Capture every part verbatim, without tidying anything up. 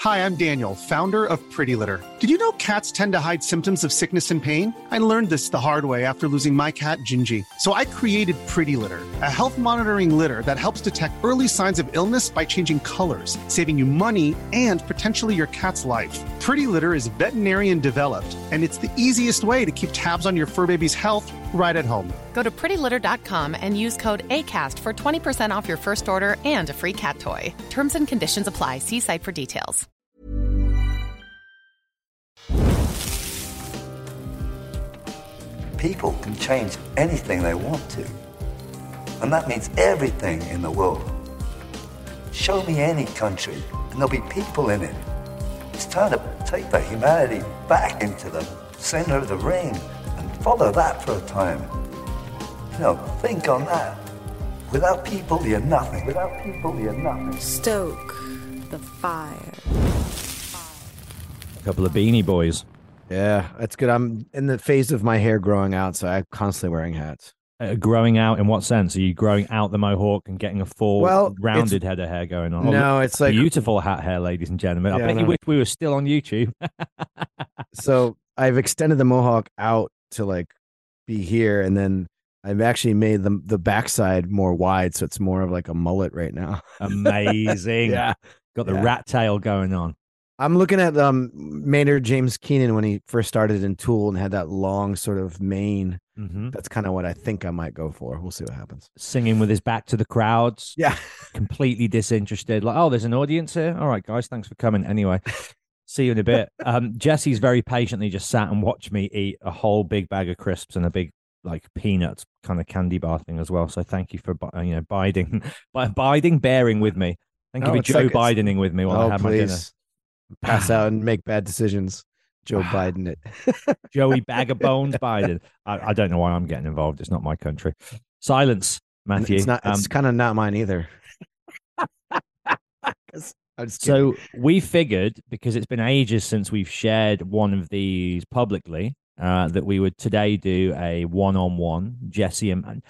Hi, I'm Daniel, founder of Pretty Litter. Did you know cats tend to hide symptoms of sickness and pain? I learned this the hard way after losing my cat, Gingy. So I created Pretty Litter, a health monitoring litter that helps detect early signs of illness by changing colors, saving you money and potentially your cat's life. Pretty Litter is veterinarian developed, and it's the easiest way to keep tabs on your fur baby's health right at home. Go to pretty litter dot com and use code ACAST for twenty percent off your first order and a free cat toy. Terms and conditions apply. See site for details. People can change anything they want to. And that means everything in the world. Show me any country, and there'll be people in it. It's time to take the humanity back into the center of the ring and follow that for a time. You know, think on that. Without people, you're nothing. Without people, you're nothing. Stoke the fire. A couple of Beanie Boys. Yeah, that's good. I'm in the phase of my hair growing out, so I'm constantly wearing hats. Uh, growing out in what sense? Are you growing out the mohawk and getting a full, well, rounded head of hair going on? No, oh, it's like beautiful hat hair, ladies and gentlemen. I yeah, bet no. you wish we were still on YouTube. So I've extended the mohawk out to like be here, and then I've actually made the the backside more wide, so it's more of like a mullet right now. Amazing. Yeah, got the yeah. rat tail going on. I'm looking at um Maynard James Keenan when he first started in Tool and had that long sort of mane. Mm-hmm. That's kind of what I think I might go for. We'll see what happens. Singing with his back to the crowds. Yeah. Completely disinterested. Like, oh, there's an audience here. All right, guys, thanks for coming. Anyway, see you in a bit. Um, Jesse's very patiently just sat and watched me eat a whole big bag of crisps and a big like peanuts kind of candy bar thing as well. So thank you for you know biding, by biding, bearing with me. Thank No, you for it's Joe like it's- Bidening with me while oh, I had my dinner. please. Pass out and make bad decisions. Joe Biden it. Joey Bag of Bones Biden. I, I don't know why I'm getting involved. It's not my country. Silence, Matthew. It's not. It's Um, kind of not mine either. I'm just so kidding. we figured, because it's been ages since we've shared one of these publicly, uh, that we would today do a one-on-one. Jesse and and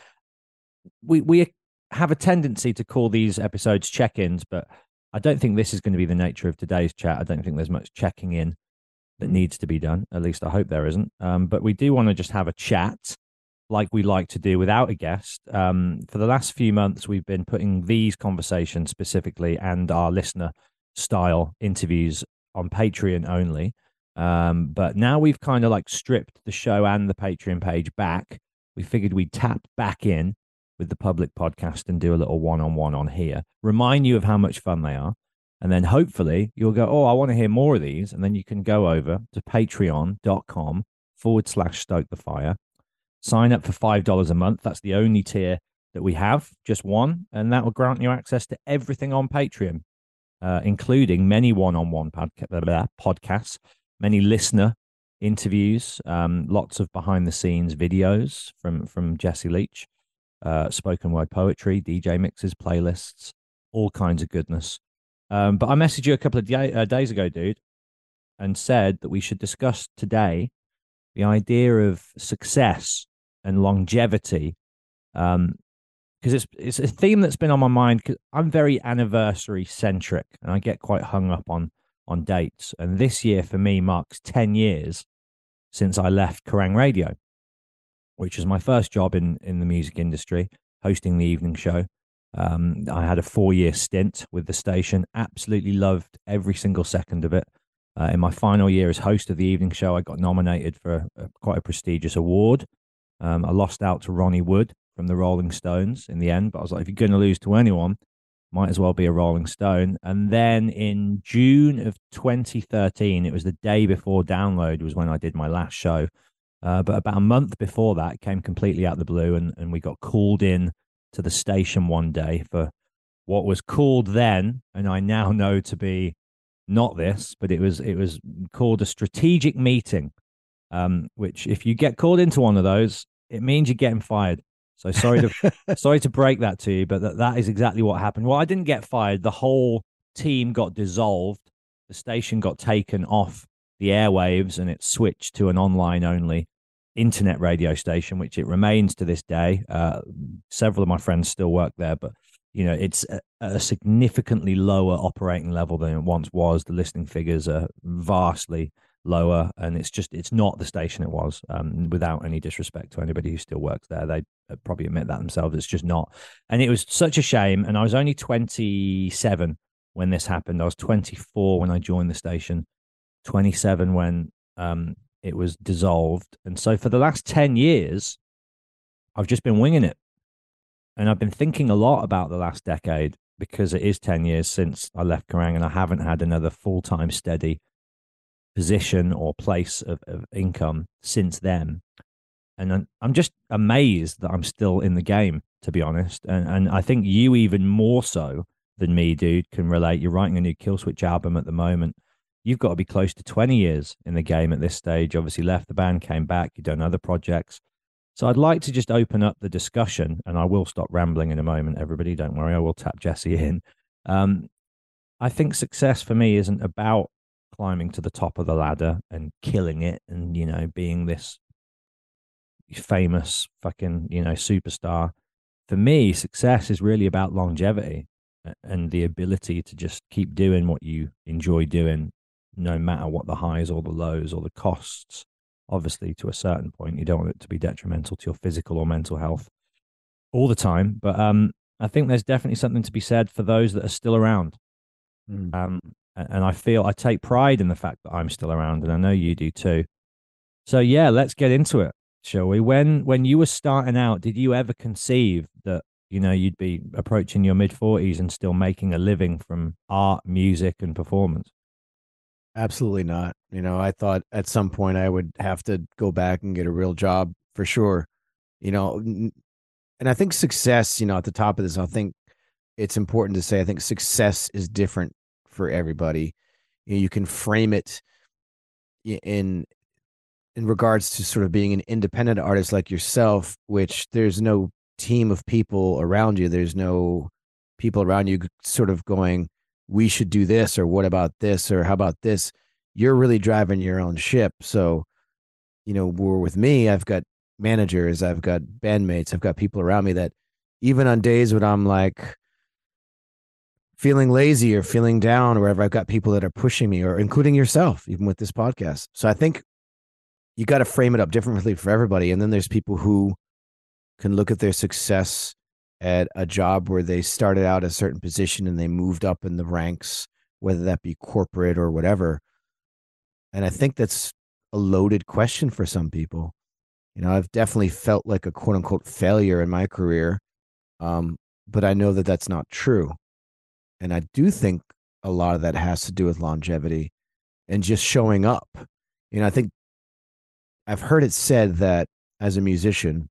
we we have a tendency to call these episodes check-ins, but I don't think this is going to be the nature of today's chat. I don't think there's much checking in that needs to be done. At least I hope there isn't. Um, but we do want to just have a chat like we like to do without a guest. Um, for the last few months, we've been putting these conversations specifically and our listener style interviews on Patreon only. Um, but now we've kind of like stripped the show and the Patreon page back. We figured we'd tap back in with the public podcast and do a little one-on-one on here, remind you of how much fun they are. And then hopefully you'll go, oh, I want to hear more of these. And then you can go over to patreon.com forward slash stoke the fire. Sign up for five dollars a month. That's the only tier that we have, just one. And that will grant you access to everything on Patreon, uh, including many one-on-one podca- podcasts, many listener interviews, um, lots of behind-the-scenes videos from, from Jesse Leach, uh, spoken word poetry, D J mixes, playlists, all kinds of goodness. Um, but I messaged you a couple of day, uh, days ago, dude, and said that we should discuss today the idea of success and longevity, um, because it's it's a theme that's been on my mind. Because I'm very anniversary centric, and I get quite hung up on on dates. And this year for me marks ten years since I left Kerrang Radio, which was my first job in in the music industry, hosting the evening show. Um, I had a four-year stint with the station. Absolutely loved every single second of it. Uh, in my final year as host of the evening show, I got nominated for a, a, quite a prestigious award. Um, I lost out to Ronnie Wood from the Rolling Stones in the end, but I was like, if you're going to lose to anyone, might as well be a Rolling Stone. And then in June of twenty thirteen, it was the day before Download was when I did my last show. Uh, but about a month before that, it came completely out of the blue, and, and we got called in to the station one day for what was called then, and I now know to be not this, but it was it was called a strategic meeting, um, which if you get called into one of those, it means you're getting fired. So sorry to sorry to break that to you, but that, that is exactly what happened. Well, I didn't get fired. The whole team got dissolved. The station got taken off the airwaves, and it switched to an online-only internet radio station, which it remains to this day. Uh, several of my friends still work there, but You know, it's a, a significantly lower operating level than it once was. The listening figures are vastly lower, and it's just it's not the station it was. Um, without any disrespect to anybody who still works there, they probably admit that themselves. It's just not, and it was such a shame. And I was only twenty-seven when this happened. I was twenty-four when I joined the station, twenty-seven when um it was dissolved, and so for the last ten years, I've just been winging it, and I've been thinking a lot about the last decade because it is ten years since I left Kerrang, and I haven't had another full time steady position or place of, of income since then. And I'm, I'm just amazed that I'm still in the game, to be honest. And and I think you even more so than me, dude, can relate. You're writing a new Killswitch album at the moment. You've got to be close to twenty years in the game at this stage. Obviously left the band, came back, you've done other projects. So I'd like to just open up the discussion, and I will stop rambling in a moment, everybody. Don't worry, I will tap Jesse in. Um, I think success for me isn't about climbing to the top of the ladder and killing it and, you know, being this famous fucking, you know, superstar. For me, success is really about longevity and the ability to just keep doing what you enjoy doing, no matter what the highs or the lows or the costs. Obviously, to a certain point, you don't want it to be detrimental to your physical or mental health all the time. But um, I think there's definitely something to be said for those that are still around. Mm. Um, and I feel I take pride in the fact that I'm still around, and I know you do too. So yeah, let's get into it, shall we? When when you were starting out, did you ever conceive that, you know, you'd be approaching your mid forties and still making a living from art, music, and performance? Absolutely not. You know, I thought at some point I would have to go back and get a real job for sure. You know, and I think success, you know, at the top of this, I think it's important to say, I think success is different for everybody. You know, you can frame it in in regards to sort of being an independent artist like yourself, which there's no team of people around you. There's no people around you sort of going, we should do this, or what about this, or how about this? You're really driving your own ship. So, you know, we're with me, I've got managers, I've got bandmates, I've got people around me that even on days when I'm like feeling lazy or feeling down or wherever, I've got people that are pushing me, or including yourself, even with this podcast. So I think you got to frame it up differently for everybody. And then there's people who can look at their success at a job where they started out a certain position and they moved up in the ranks, whether that be corporate or whatever. And I think that's a loaded question for some people. You know, I've definitely felt like a quote unquote failure in my career. Um, but I know that that's not true. And I do think a lot of that has to do with longevity and just showing up. You know, I think I've heard it said that as a musician,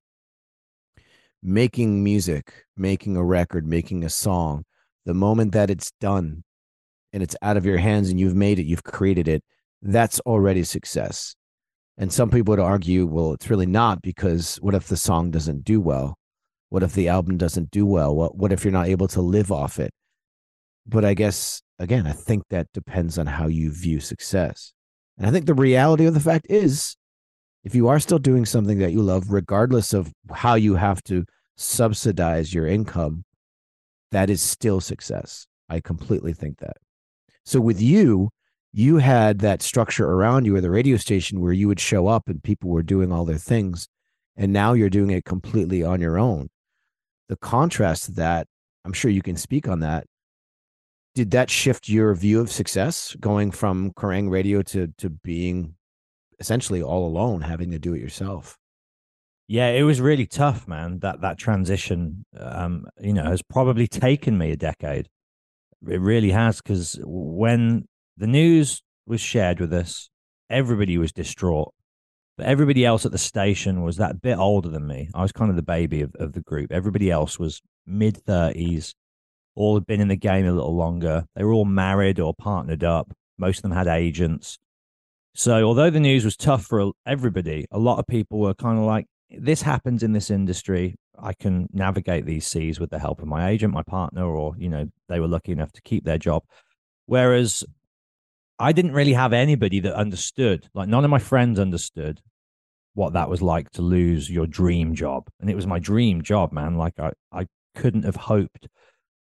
making music, making a record, making a song, the moment that it's done and it's out of your hands and you've made it, you've created it, that's already success. And some people would argue, well, it's really not, because what if the song doesn't do well? What if the album doesn't do well? What, what if you're not able to live off it? But I guess, again, I think that depends on how you view success. And I think the reality of the fact is, if you are still doing something that you love, regardless of how you have to subsidize your income, that is still success. I completely think that. So with you, you had that structure around you, or the radio station, where you would show up and people were doing all their things. And now you're doing it completely on your own. The contrast to that, I'm sure you can speak on that. Did that shift your view of success, going from Kerrang Radio to to being essentially all alone, having to do it yourself? Yeah, it was really tough, man. That that transition, um, you know, has probably taken me a decade. It really has, because when the news was shared with us, everybody was distraught. But everybody else at the station was that bit older than me. I was kind of the baby of, of the group. Everybody else was mid thirties, all had been in the game a little longer. They were all married or partnered up. Most of them had agents. So although the news was tough for everybody, a lot of people were kind of like, this happens in this industry. I can navigate these seas with the help of my agent, my partner, or, you know, they were lucky enough to keep their job. Whereas I didn't really have anybody that understood. Like, none of my friends understood what that was like to lose your dream job. And it was my dream job, man. Like, I, I couldn't have hoped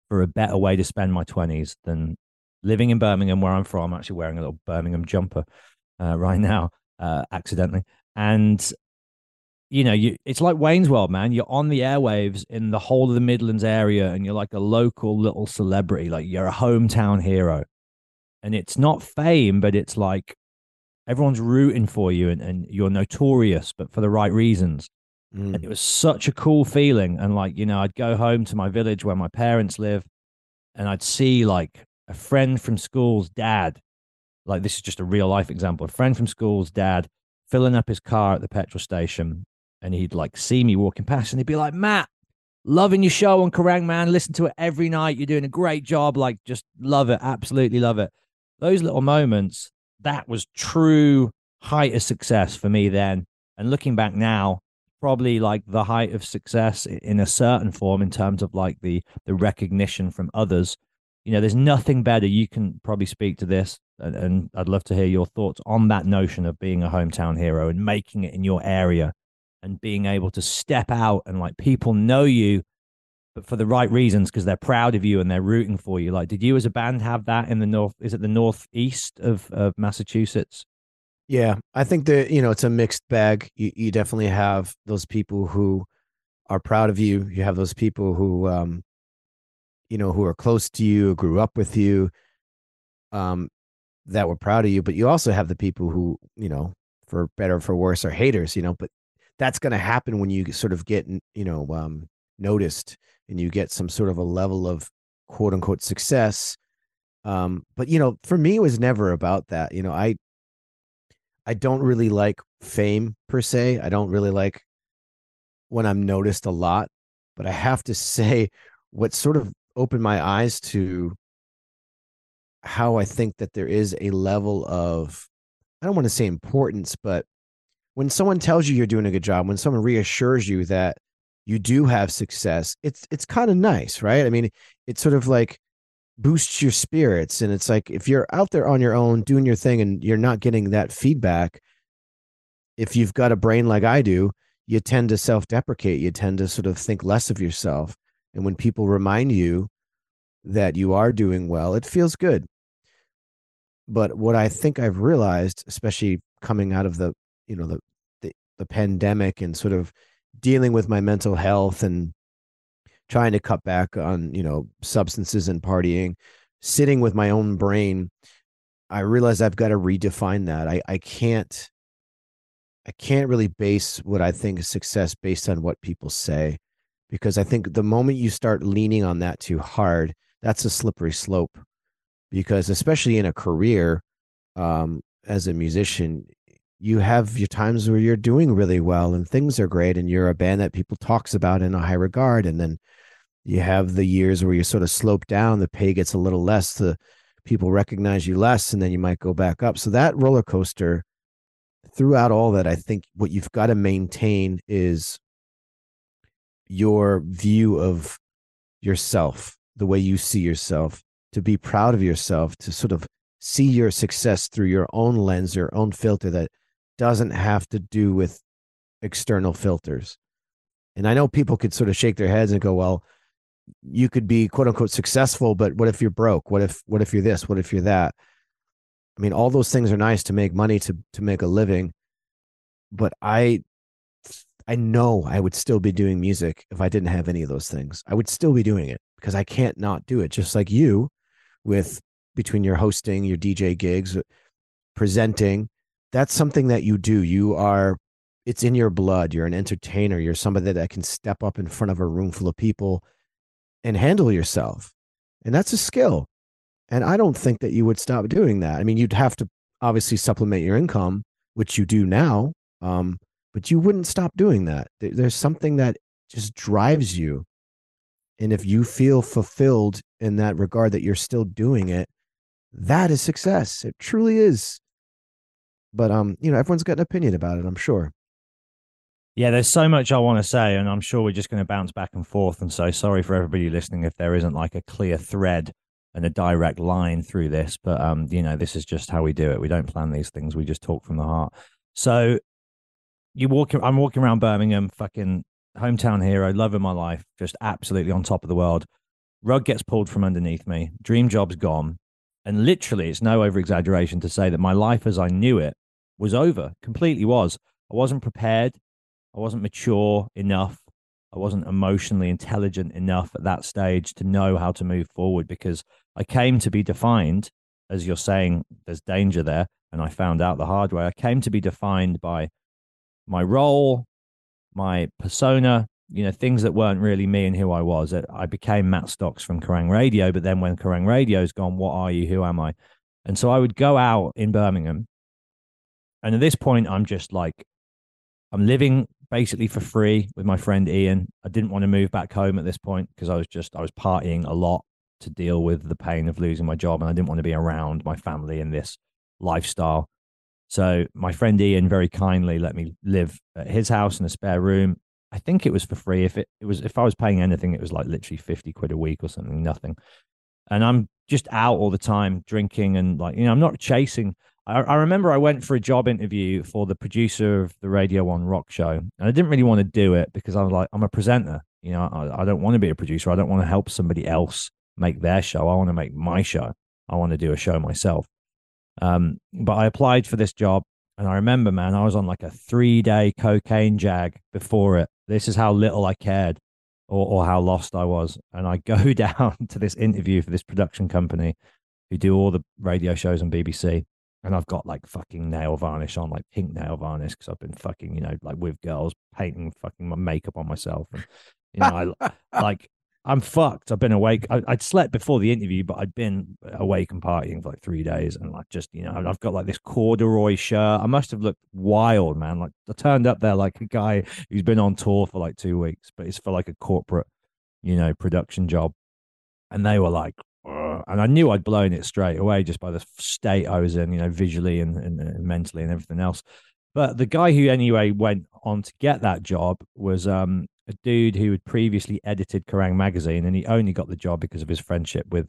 for a better way to spend my twenties than living in Birmingham, where I'm from. I'm actually wearing a little Birmingham jumper uh, right now, uh, accidentally. And, you know, you it's like Wayne's World, man. You're on the airwaves in the whole of the Midlands area, and you're like a local little celebrity. Like, you're a hometown hero. And it's not fame, but it's like everyone's rooting for you, and, and you're notorious, but for the right reasons. Mm. And it was such a cool feeling. And, like, you know, I'd go home to my village where my parents live, and I'd see like a friend from school's dad. Like, this is just a real life example. A friend from school's dad filling up his car at the petrol station, and he'd like see me walking past, and he'd be like, "Matt, loving your show on Kerrang, man. Listen to it every night. You're doing a great job. Like, just love it. Absolutely love it." Those little moments, that was true height of success for me then. And looking back now, probably like the height of success in a certain form in terms of like the the recognition from others. You know, there's nothing better. You can probably speak to this, and, and I'd love to hear your thoughts on that notion of being a hometown hero and making it in your area and being able to step out and like people know you, but for the right reasons, because they're proud of you and they're rooting for you. Like, did you as a band have that in the north? Is it the northeast of, of Massachusetts? Yeah, I think that, you know, it's a mixed bag. You, you definitely have those people who are proud of you. You have those people who, um, you know, who are close to you, grew up with you, um, that were proud of you. But you also have the people who, you know, for better or for worse, are haters, you know, but that's going to happen when you sort of get, you know, um, noticed and you get some sort of a level of quote unquote success. Um, but, you know, for me, it was never about that. You know, I, I don't really like fame per se. I don't really like when I'm noticed a lot, but I have to say what sort of opened my eyes to how I think that there is a level of, I don't want to say importance, but when someone tells you you're doing a good job, when someone reassures you that you do have success, it's, it's kind of nice, right? I mean, it's sort of like boosts your spirits. And it's like, if you're out there on your own doing your thing and you're not getting that feedback, if you've got a brain like I do, you tend to self-deprecate. You tend to sort of think less of yourself. And when people remind you that you are doing well, it feels good. But what I think I've realized, especially coming out of the, you know, the, the, the pandemic and sort of dealing with my mental health and trying to cut back on, you know, substances and partying, sitting with my own brain, I realized I've got to redefine that. I, I can't, I can't really base what I think is success based on what people say, because I think the moment you start leaning on that too hard, that's a slippery slope. Because especially in a career, um, as a musician, you have your times where you're doing really well and things are great and you're a band that people talks about in a high regard. And then you have the years where you sort of slope down, the pay gets a little less, the people recognize you less, and then you might go back up. So that roller coaster throughout all that, I think what you've got to maintain is your view of yourself, the way you see yourself, to be proud of yourself, to sort of see your success through your own lens, your own filter that doesn't have to do with external filters. And I know people could sort of shake their heads and go, well, you could be quote unquote successful, but what if you're broke? What if, what if you're this? What if you're that? I mean, all those things are nice to make money, to, to make a living. But I, I know I would still be doing music if I didn't have any of those things. I would still be doing it because I can't not do it. Just like you, with between your hosting, your D J gigs, presenting, that's something that you do. You are, it's in your blood. You're an entertainer. You're somebody that can step up in front of a room full of people and handle yourself. And that's a skill. And I don't think that you would stop doing that. I mean, you'd have to obviously supplement your income, which you do now. Um, but you wouldn't stop doing that. There's something that just drives you. And if you feel fulfilled in that regard, that you're still doing it, that is success. It truly is. But, um, you know, everyone's got an opinion about it, I'm sure. Yeah, there's so much I want to say, and I'm sure we're just going to bounce back and forth. And so sorry for everybody listening if there isn't like a clear thread and a direct line through this. But, um, you know, this is just how we do it. We don't plan these things. We just talk from the heart. So you walk, I'm walking around Birmingham, fucking hometown hero, love of my life, just absolutely on top of the world. rug gets pulled from underneath me, dream job's gone. And literally, it's no over exaggeration to say that my life as I knew it was over, completely was. I wasn't prepared. I wasn't mature enough. I wasn't emotionally intelligent enough at that stage to know how to move forward, because I came to be defined, as you're saying, there's danger there. And I found out the hard way. I came to be defined by my role, my persona, you know, things that weren't really me and who I was. I became Matt Stocks from Kerrang Radio, but then when Kerrang Radio's gone, what are you? Who am I? And so I would go out in Birmingham. And at this point, I'm just like, I'm living basically for free with my friend Ian. I didn't want to move back home at this point because I was just, I was partying a lot to deal with the pain of losing my job. And I didn't want to be around my family in this lifestyle. So my friend Ian very kindly let me live at his house in a spare room. I think it was for free. If it, it was, if I was paying anything, it was like literally fifty quid a week or something, nothing. And I'm just out all the time drinking and like, you know, I'm not chasing. I, I remember I went for a job interview for the producer of the Radio One Rock Show. And I didn't really want to do it because I was like, I'm a presenter. You know, I, I don't want to be a producer. I don't want to help somebody else make their show. I want to make my show. I want to do a show myself. Um, but I applied for this job. And I remember, man, I was on like a three day cocaine jag before it. This is how little I cared or, or how lost I was. And I go down to this interview for this production company who do all the radio shows on B B C. And I've got like fucking nail varnish on, like pink nail varnish, because I've been fucking, you know, like with girls painting fucking my makeup on myself. And, you know, I like, I'm fucked. I've been awake. I, I'd slept before the interview, but I'd been awake and partying for like three days. And like, just, you know, I've got like this corduroy shirt. I must have looked wild, man. Like I turned up there like a guy who's been on tour for like two weeks, but it's for like a corporate, you know, production job. And they were like, ugh. And I knew I'd blown it straight away just by the state I was in, you know, visually and, and, and mentally and everything else. But the guy who anyway went on to get that job was, um, a dude who had previously edited Kerrang magazine, and he only got the job because of his friendship with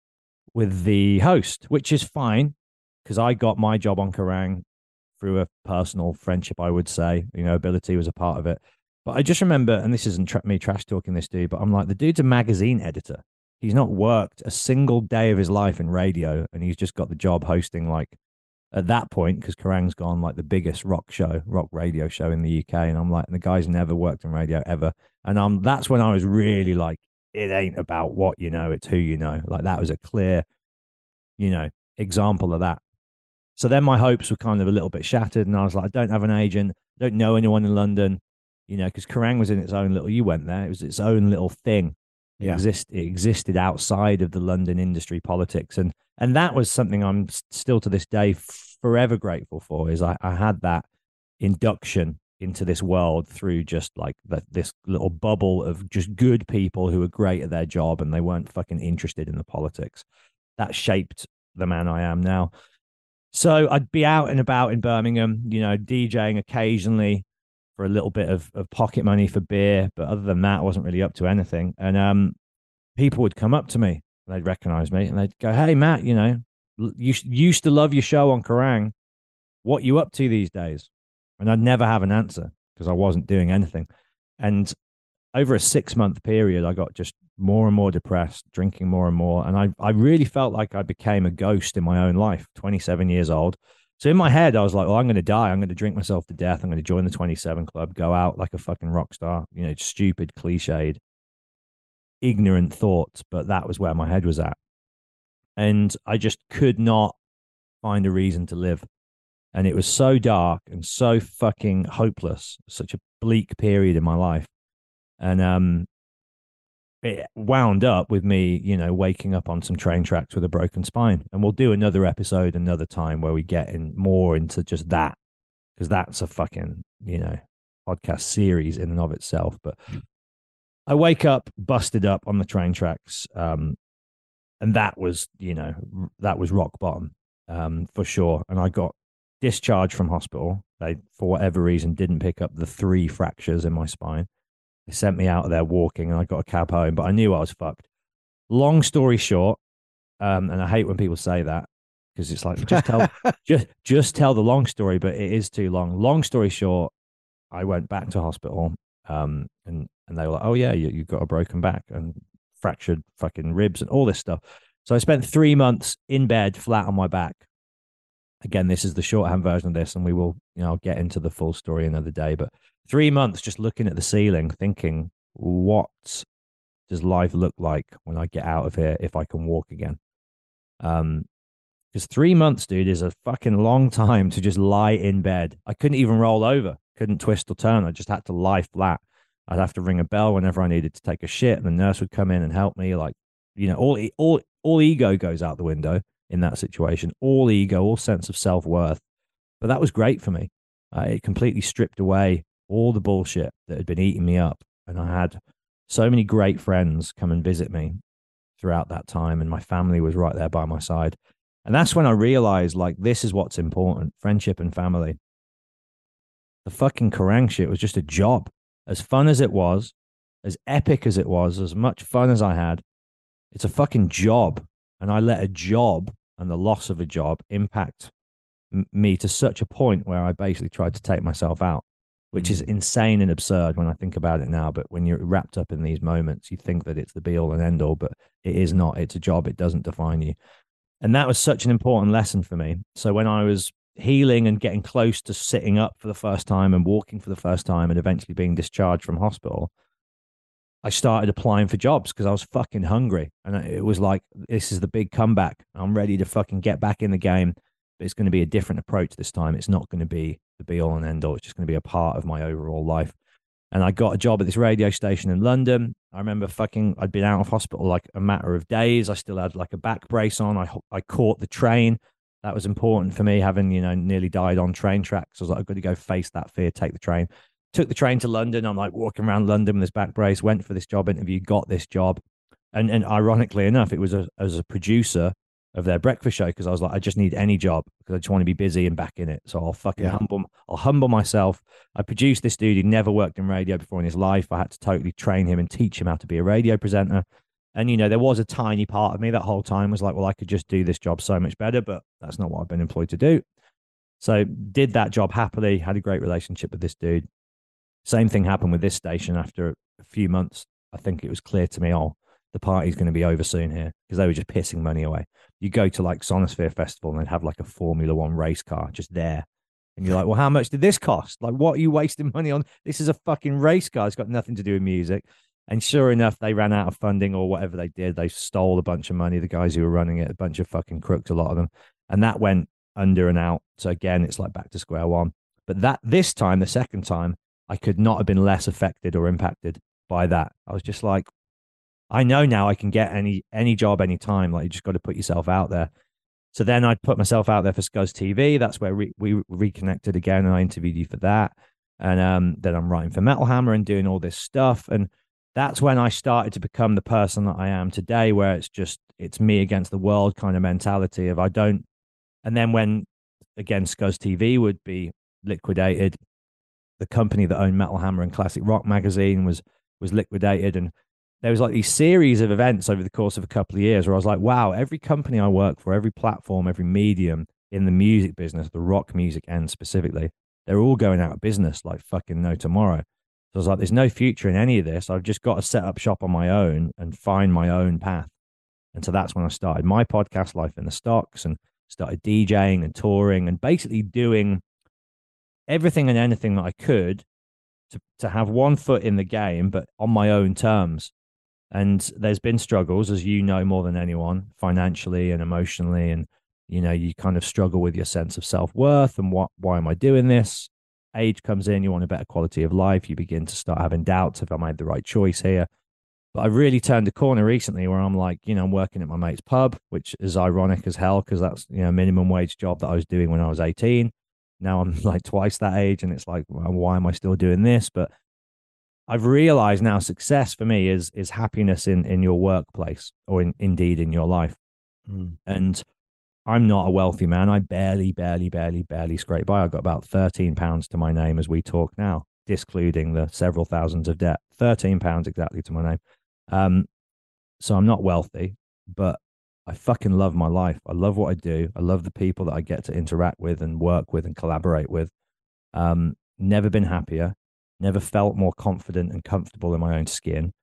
with the host, which is fine because I got my job on Kerrang through a personal friendship, I would say. You know, ability was a part of it. But I just remember, and this isn't tra- me trash talking this dude, but I'm like, the dude's a magazine editor. He's not worked a single day of his life in radio, and he's just got the job hosting like at that point, because Kerrang's gone like the biggest rock show, rock radio show in the U K. And I'm like, and the guy's never worked in radio ever. And um, that's when I was really like, it ain't about what you know, it's who you know. Like that was a clear, you know, example of that. So then my hopes were kind of a little bit shattered. And I was like, I don't have an agent. I don't know anyone in London, you know, because Kerrang was in its own little, you went there, it was its own little thing. It, yeah. exist, it existed outside of the London industry politics. And and that was something I'm still to this day forever grateful for, is I, I had that induction into this world through just like the, this little bubble of just good people who were great at their job and they weren't fucking interested in the politics. That shaped the man I am now. So I'd be out and about in Birmingham, you know, DJing occasionally for a little bit of, of pocket money for beer. But other than that, I wasn't really up to anything. And um, people would come up to me, and they'd recognize me, and they'd go, "Hey, Matt, you know, you used to love your show on Kerrang. What you up to these days?" And I'd never have an answer because I wasn't doing anything. And over a six month period, I got just more and more depressed, drinking more and more. And I, I really felt like I became a ghost in my own life, twenty-seven years old. So in my head, I was like, well, I'm going to die. I'm going to drink myself to death. I'm going to join the twenty-seven Club, go out like a fucking rock star, you know, stupid, cliched, ignorant thoughts. But that was where my head was at. And I just could not find a reason to live. And it was so dark and so fucking hopeless, such a bleak period in my life. And um, it wound up with me, you know, waking up on some train tracks with a broken spine. And we'll do another episode another time where we get in more into just that, because that's a fucking, you know, podcast series in and of itself. But I wake up busted up on the train tracks. Um, and that was, you know, that was rock bottom um, for sure. And I got discharged from hospital. They, for whatever reason, didn't pick up the three fractures in my spine. They sent me out of there walking, and I got a cab home, but I knew I was fucked. Long story short, um, and I hate when people say that, because it's like, just tell, just, just tell the long story, but it is too long. Long story short, I went back to hospital, um, and, and they were like, oh yeah, you, you've got a broken back. And fractured fucking ribs and all this stuff. So I spent three months in bed, flat on my back. Again, this is the shorthand version of this, and we will, you know, I'll get into the full story another day. But three months just looking at the ceiling, thinking, what does life look like when I get out of here if I can walk again? Um, because three months, dude, is a fucking long time to just lie in bed. I couldn't even roll over, couldn't twist or turn. I just had to lie flat. I'd have to ring a bell whenever I needed to take a shit, and the nurse would come in and help me. Like, you know, all all all ego goes out the window in that situation. All ego, all sense of self-worth. But that was great for me. Uh, it completely stripped away all the bullshit that had been eating me up. And I had so many great friends come and visit me throughout that time, and my family was right there by my side. And that's when I realized, like, this is what's important, friendship and family. The fucking Kerrang shit was just a job. As fun as it was, as epic as it was, as much fun as I had, it's a fucking job. And I let a job and the loss of a job impact m- me to such a point where I basically tried to take myself out, which is insane and absurd when I think about it now. But when you're wrapped up in these moments, you think that it's the be all and end all, but it is not. It's a job. It doesn't define you. And that was such an important lesson for me. So when I was healing and getting close to sitting up for the first time and walking for the first time and eventually being discharged from hospital, I started applying for jobs because I was fucking hungry. And it was like, this is the big comeback. I'm ready to fucking get back in the game. But it's going to be a different approach this time. It's not going to be the be all and end all. It's just going to be a part of my overall life. And I got a job at this radio station in London. I remember fucking, I'd been out of hospital like a matter of days. I still had like a back brace on. I, I caught the train. That was important for me, having, you know, nearly died on train tracks. I was like, I've got to go face that fear, take the train. Took the train to London. I'm like walking around London with this back brace, went for this job interview, got this job. And and ironically enough, it was a, as a producer of their breakfast show, because I was like, I just need any job because I just want to be busy and back in it. So I'll fucking yeah. humble, I'll humble myself. I produced this dude who never worked in radio before in his life. I had to totally train him and teach him how to be a radio presenter. And, you know, there was a tiny part of me that whole time was like, well, I could just do this job so much better, but that's not what I've been employed to do. So did that job happily, had a great relationship with this dude. Same thing happened with this station. After a few months, I think it was clear to me, oh, the party's going to be over soon here, because they were just pissing money away. You go to like Sonosphere Festival and they'd have like a Formula One race car just there. And you're like, well, how much did this cost? Like, what are you wasting money on? This is a fucking race car. It's got nothing to do with music. And sure enough, they ran out of funding or whatever they did. They stole a bunch of money, the guys who were running it, a bunch of fucking crooks, a lot of them. And that went under and out. So again, it's like back to square one. But that this time, the second time, I could not have been less affected or impacted by that. I was just like, I know now I can get any any job anytime. Like, you just got to put yourself out there. So then I put myself out there for Scuzz T V. That's where we, we reconnected again, and I interviewed you for that. And um, then I'm writing for Metal Hammer and doing all this stuff. And that's when I started to become the person that I am today, where it's just, it's me against the world kind of mentality of I don't. And then when, again, Scuzz T V would be liquidated, the company that owned Metal Hammer and Classic Rock magazine was was liquidated. And there was like these series of events over the course of a couple of years where I was like, wow, every company I work for, every platform, every medium in the music business, the rock music end specifically, they're all going out of business like fucking no tomorrow. So I was like, there's no future in any of this. I've just got to set up shop on my own and find my own path. And so that's when I started my podcast, Life in the Stocks, and started DJing and touring and basically doing everything and anything that I could to, to have one foot in the game, but on my own terms. And there's been struggles, as you know more than anyone, financially and emotionally. And, you know, you kind of struggle with your sense of self-worth and what, why am I doing this? Age comes in, you want a better quality of life. You begin to start having doubts if I made the right choice here. But I really turned a corner recently where I'm like, you know, I'm working at my mate's pub, which is ironic as hell because that's, you know, a minimum wage job that I was doing when I was eighteen. Now I'm like twice that age, and it's like, well, why am I still doing this? But I've realized now success for me is is happiness in, in your workplace, or in, indeed in your life. Mm. And I'm not a wealthy man. I barely, barely, barely, barely scrape by. I've got about thirteen pounds to my name as we talk now, discluding the several thousands of debt. thirteen pounds exactly to my name. Um, so I'm not wealthy, but I fucking love my life. I love what I do. I love the people that I get to interact with and work with and collaborate with. Um, never been happier. Never felt more confident and comfortable in my own skin.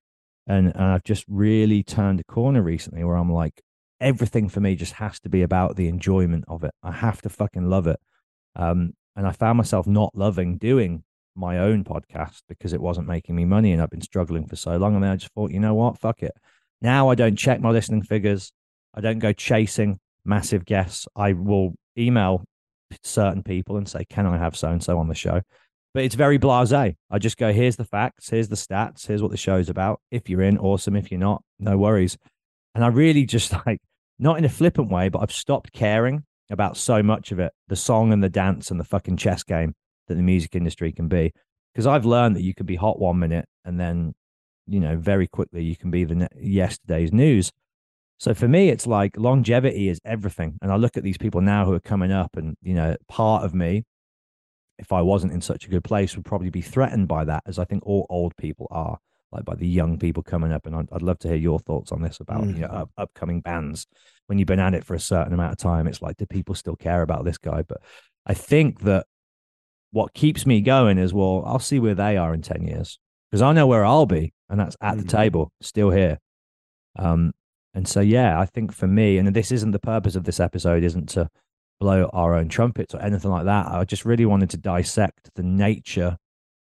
And, and I've just really turned a corner recently where I'm like, everything for me just has to be about the enjoyment of it. I have to fucking love it. Um, and I found myself not loving doing my own podcast because it wasn't making me money, and I've been struggling for so long. And then I just thought, you know what? Fuck it. Now I don't check my listening figures. I don't go chasing massive guests. I will email certain people and say, can I have so-and-so on the show? But it's very blasé. I just go, here's the facts, here's the stats, here's what the show's about. If you're in, awesome. If you're not, no worries. And I really just like, not in a flippant way, but I've stopped caring about so much of it, the song and the dance and the fucking chess game that the music industry can be. Because I've learned that you can be hot one minute and then, you know, very quickly you can be the ne- yesterday's news. So for me, it's like longevity is everything. And I look at these people now who are coming up, and, you know, part of me, if I wasn't in such a good place, would probably be threatened by that, as I think all old people are, like by the young people coming up. And I'd, I'd love to hear your thoughts on this about, mm. you know, up, upcoming bands. When you've been at it for a certain amount of time, it's like, do people still care about this guy? But I think that what keeps me going is, well, I'll see where they are in ten years, because I know where I'll be, and that's at mm. the table, still here. Um, and so, yeah, I think for me, and this isn't the purpose of this episode, isn't to blow our own trumpets or anything like that. I just really wanted to dissect the nature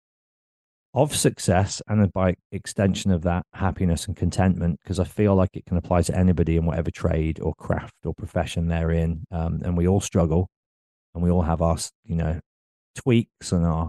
of success, and by extension of that, happiness and contentment, because I feel like it can apply to anybody in whatever trade or craft or profession they're in. Um, and we all struggle, and we all have our, you know, tweaks and our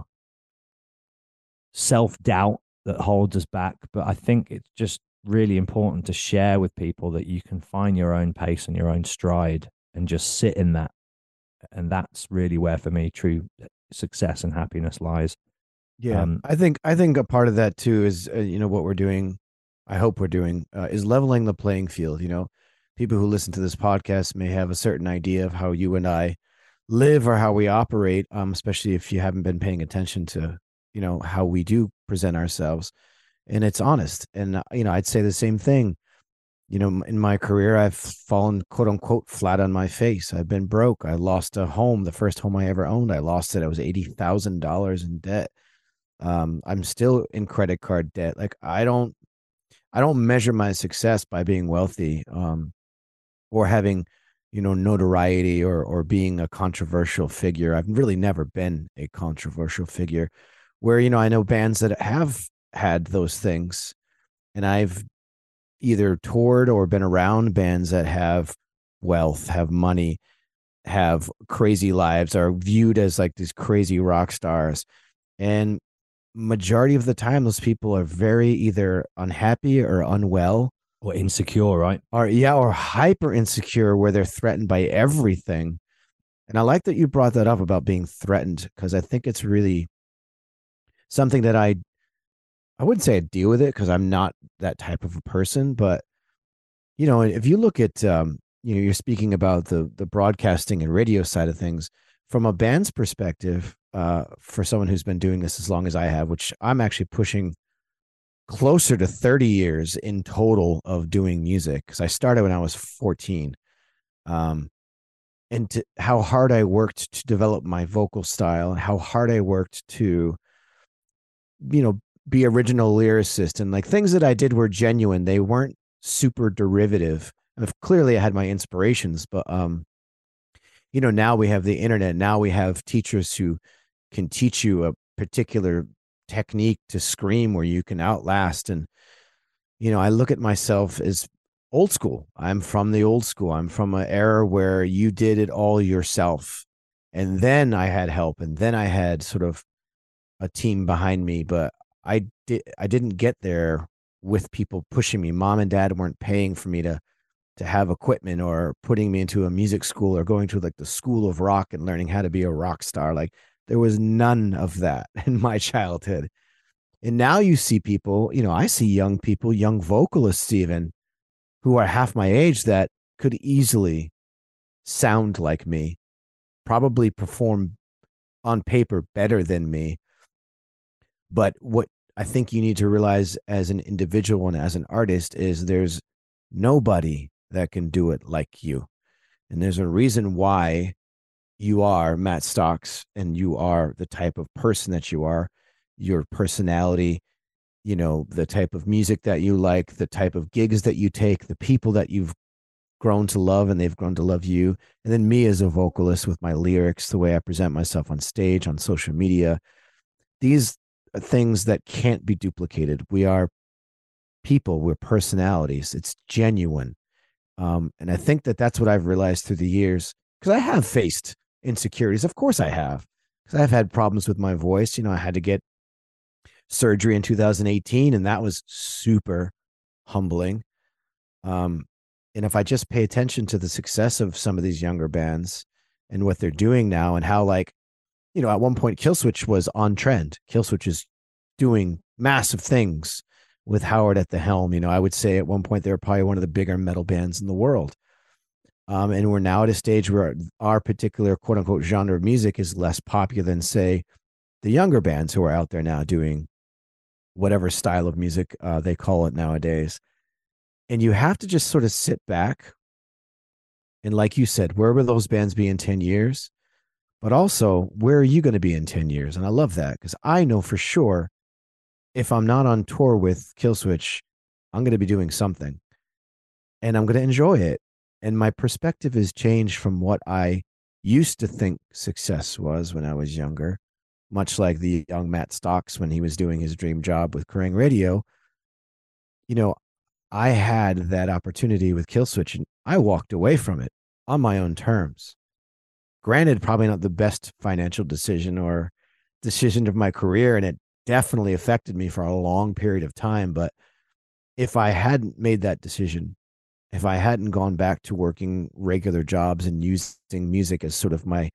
self-doubt that holds us back. But I think it's just really important to share with people that you can find your own pace and your own stride and just sit in that. And that's really where, for me, true success and happiness lies. Yeah, um, I think I think a part of that too is, uh, you know, what we're doing, I hope we're doing, uh, is leveling the playing field. You know, people who listen to this podcast may have a certain idea of how you and I live or how we operate, um, especially if you haven't been paying attention to, you know, how we do present ourselves. And it's honest. And, uh, you know, I'd say the same thing. You know, in my career, I've fallen, quote unquote, flat on my face. I've been broke. I lost a home, the first home I ever owned. I lost it. I was eighty thousand dollars in debt. Um, I'm still in credit card debt. Like I don't, I don't measure my success by being wealthy, um, or having, you know, notoriety or, or being a controversial figure. I've really never been a controversial figure where, you know, I know bands that have had those things, and I've either toured or been around bands that have wealth, have money, have crazy lives, are viewed as like these crazy rock stars. And majority of the time, those people are very either unhappy or unwell or insecure, right? Or yeah, or hyper insecure, where they're threatened by everything. And I like that you brought that up about being threatened, because I think it's really something that I, I wouldn't say I deal with it, because I'm not that type of a person. But, you know, if you look at, um, you know, you're speaking about the the broadcasting and radio side of things from a band's perspective. Uh, for someone who's been doing this as long as I have, which I'm actually pushing closer to thirty years in total of doing music, because I started when I was fourteen. Um, and to, how hard I worked to develop my vocal style, and how hard I worked to, you know, be original lyricist, and like things that I did were genuine. They weren't super derivative. And clearly I had my inspirations, but, um, you know, now we have the internet. Now we have teachers who can teach you a particular technique to scream where you can outlast. And, you know, I look at myself as old school. I'm from the old school. I'm from an era where you did it all yourself. And then I had help, and then I had sort of a team behind me, but I did, I didn't get there with people pushing me. Mom and dad weren't paying for me to, to have equipment, or putting me into a music school, or going to like the school of rock and learning how to be a rock star. Like there was none of that in my childhood. And now you see people, you know, I see young people, young vocalists even, who are half my age that could easily sound like me, probably perform on paper better than me. But what I think you need to realize as an individual and as an artist is there's nobody that can do it like you. And there's a reason why you are Matt Stocks, and you are the type of person that you are. Your personality, you know, the type of music that you like, the type of gigs that you take, the people that you've grown to love and they've grown to love you. And then me as a vocalist with my lyrics, the way I present myself on stage, on social media. These are things that can't be duplicated. We are people, we're personalities. It's genuine. Um, and I think that that's what I've realized through the years, because I have faced insecurities. Of course I have, because I've had problems with my voice. You know, I had to get surgery in two thousand eighteen, and that was super humbling. Um, and if I just pay attention to the success of some of these younger bands and what they're doing now, and how, like, you know, at one point Killswitch was on trend. Killswitch is doing massive things with Howard at the helm. You know, I would say at one point they were probably one of the bigger metal bands in the world. Um, and we're now at a stage where our particular quote unquote genre of music is less popular than, say, the younger bands who are out there now doing whatever style of music uh, they call it nowadays. And you have to just sort of sit back. And like you said, where will those bands be in ten years? But also, where are you going to be in ten years? And I love that, because I know for sure if I'm not on tour with Killswitch, I'm going to be doing something and I'm going to enjoy it. And my perspective has changed from what I used to think success was when I was younger, much like the young Matt Stocks when he was doing his dream job with Kerrang Radio. You know, I had that opportunity with Killswitch and I walked away from it on my own terms. Granted, probably not the best financial decision or decision of my career, and it definitely affected me for a long period of time. But if I hadn't made that decision, if I hadn't gone back to working regular jobs and using music as sort of my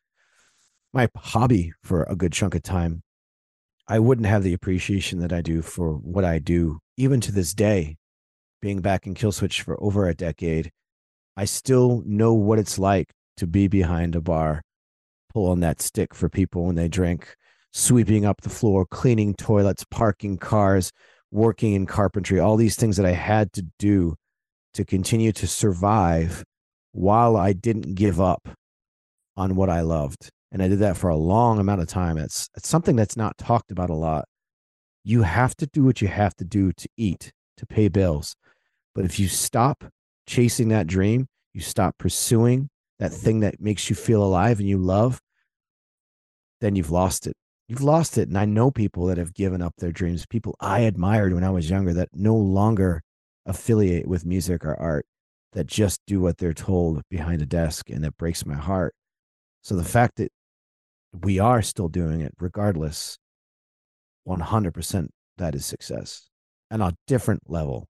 my hobby for a good chunk of time, I wouldn't have the appreciation that I do for what I do. Even to this day, being back in Killswitch for over a decade, I still know what it's like to be behind a bar, pulling that stick for people when they drink, sweeping up the floor, cleaning toilets, parking cars, working in carpentry, all these things that I had to do to continue to survive while I didn't give up on what I loved. And I did that for a long amount of time. It's, it's something that's not talked about a lot. You have to do what you have to do to eat, to pay bills. But if you stop chasing that dream, you stop pursuing that thing that makes you feel alive and you love, then you've lost it. You've lost it. And I know people that have given up their dreams, people I admired when I was younger that no longer affiliate with music or art, that just do what they're told behind a desk, and that breaks my heart. So the fact that we are still doing it regardless, one hundred percent that is success, and on a different level.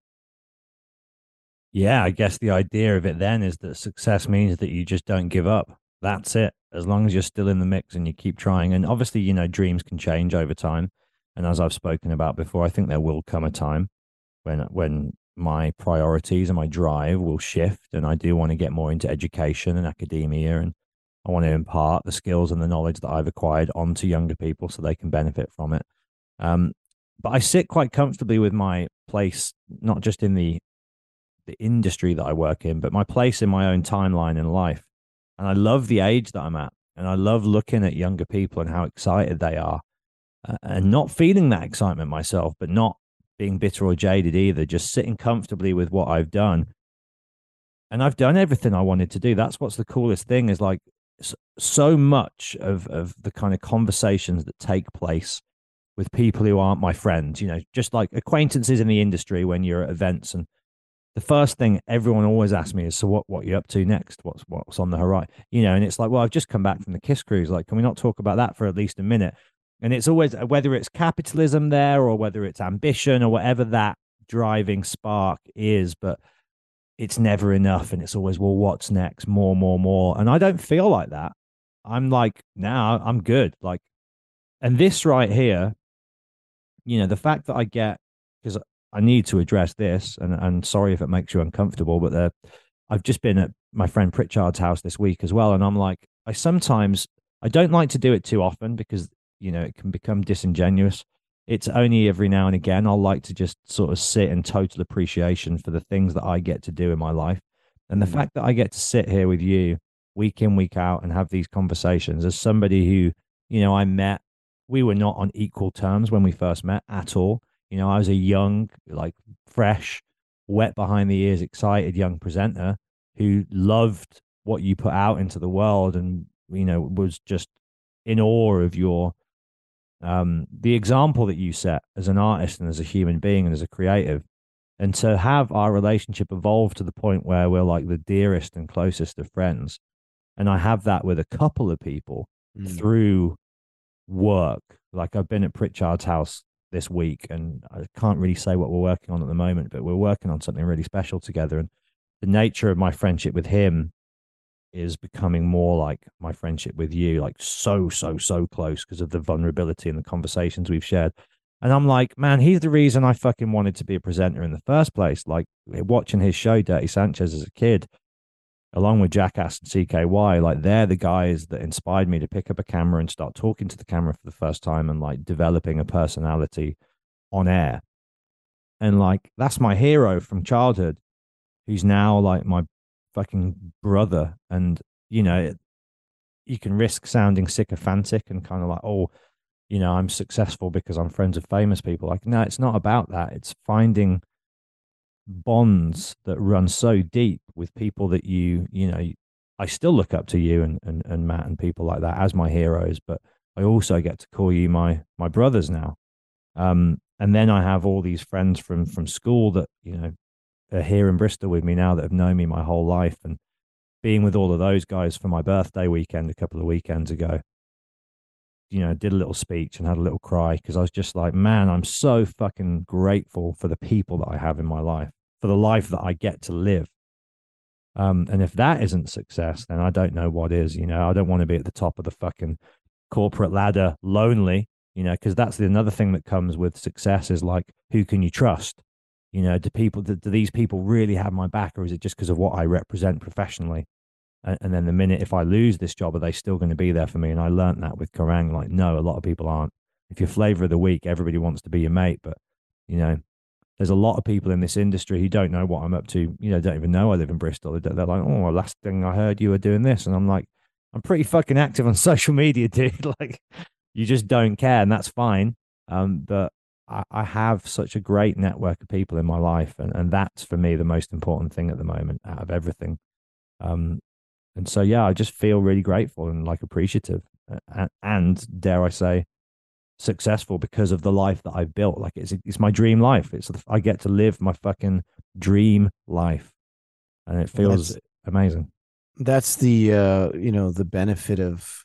Yeah, I guess the idea of it then is that success means that you just don't give up. That's it. As long as you're still in the mix and you keep trying. And obviously, you know, dreams can change over time. And as I've spoken about before, I think there will come a time when when my priorities and my drive will shift. And I do want to get more into education and academia. And I want to impart the skills and the knowledge that I've acquired onto younger people so they can benefit from it. Um, but I sit quite comfortably with my place, not just in the the industry that I work in, but my place in my own timeline in life. And I love the age that I'm at. And I love looking at younger people and how excited they are, uh, and not feeling that excitement myself, but not being bitter or jaded either, just sitting comfortably with what I've done. And I've done everything I wanted to do. That's what's the coolest thing, is like so much of, of the kind of conversations that take place with people who aren't my friends, you know, just like acquaintances in the industry when you're at events. And the first thing everyone always asks me is, so what, what are you up to next? What's, what's on the horizon? You know, and it's like, well, I've just come back from the KISS cruise. Like, can we not talk about that for at least a minute? And it's always, whether it's capitalism there or whether it's ambition or whatever that driving spark is, but it's never enough. And it's always, well, what's next? More, more, more. And I don't feel like that. I'm like, now nah, I'm good. Like, and this right here, you know, the fact that I get, because I need to address this, and, and sorry if it makes you uncomfortable, but uh, I've just been at my friend Pritchard's house this week as well. And I'm like, I sometimes, I don't like to do it too often because, you know, it can become disingenuous. It's only every now and again I'll like to just sort of sit in total appreciation for the things that I get to do in my life. And the mm. fact that I get to sit here with you week in, week out and have these conversations as somebody who, you know, I met, we were not on equal terms when we first met at all. You know, I was a young, like fresh, wet behind the ears, excited young presenter who loved what you put out into the world, and you know was just in awe of your um the example that you set as an artist and as a human being and as a creative. And to have our relationship evolve to the point where we're like the dearest and closest of friends, and I have that with a couple of people mm. through work. Like I've been at Pritchard's house this week, and I can't really say what we're working on at the moment, but we're working on something really special together. And the nature of my friendship with him is becoming more like my friendship with you, like so, so, so close because of the vulnerability and the conversations we've shared. And I'm like, man, he's the reason I fucking wanted to be a presenter in the first place. Like watching his show, Dirty Sanchez, as a kid, along with Jackass and C K Y, like they're the guys that inspired me to pick up a camera and start talking to the camera for the first time and like developing a personality on air. And like, that's my hero from childhood, who's now like my fucking brother. And, you know, you can risk sounding sycophantic and kind of like, oh, you know, I'm successful because I'm friends with famous people. Like, no, it's not about that. It's finding bonds that run so deep with people that you, you know, I still look up to you and, and, and Matt and people like that as my heroes, but I also get to call you my, my brothers now. Um, and then I have all these friends from, from school that, you know, are here in Bristol with me now that have known me my whole life. And being with all of those guys for my birthday weekend a couple of weekends ago, you know, did a little speech and had a little cry because I was just like, man, I'm so fucking grateful for the people that I have in my life, for the life that I get to live. Um, and if that isn't success, then I don't know what is. You know, I don't want to be at the top of the fucking corporate ladder lonely, you know, because that's the another thing that comes with success is like, who can you trust? You know, do people, do, do these people really have my back, or is it just because of what I represent professionally? And, and then the minute if I lose this job, are they still going to be there for me? And I learned that with Kerrang! Like, no, a lot of people aren't. If you're flavor of the week, everybody wants to be your mate. But, you know, there's a lot of people in this industry who don't know what I'm up to, you know, don't even know I live in Bristol. They're like, oh, last thing I heard you were doing this. And I'm like, I'm pretty fucking active on social media, dude. Like, you just don't care, and that's fine. Um, but I, I have such a great network of people in my life, and, and that's for me the most important thing at the moment out of everything. Um, and so, yeah, I just feel really grateful and like appreciative and, and dare I say, successful because of the life that I've built. Like it's it's my dream life. It's I get to live my fucking dream life, and it feels that's, amazing. That's the uh, you know, the benefit of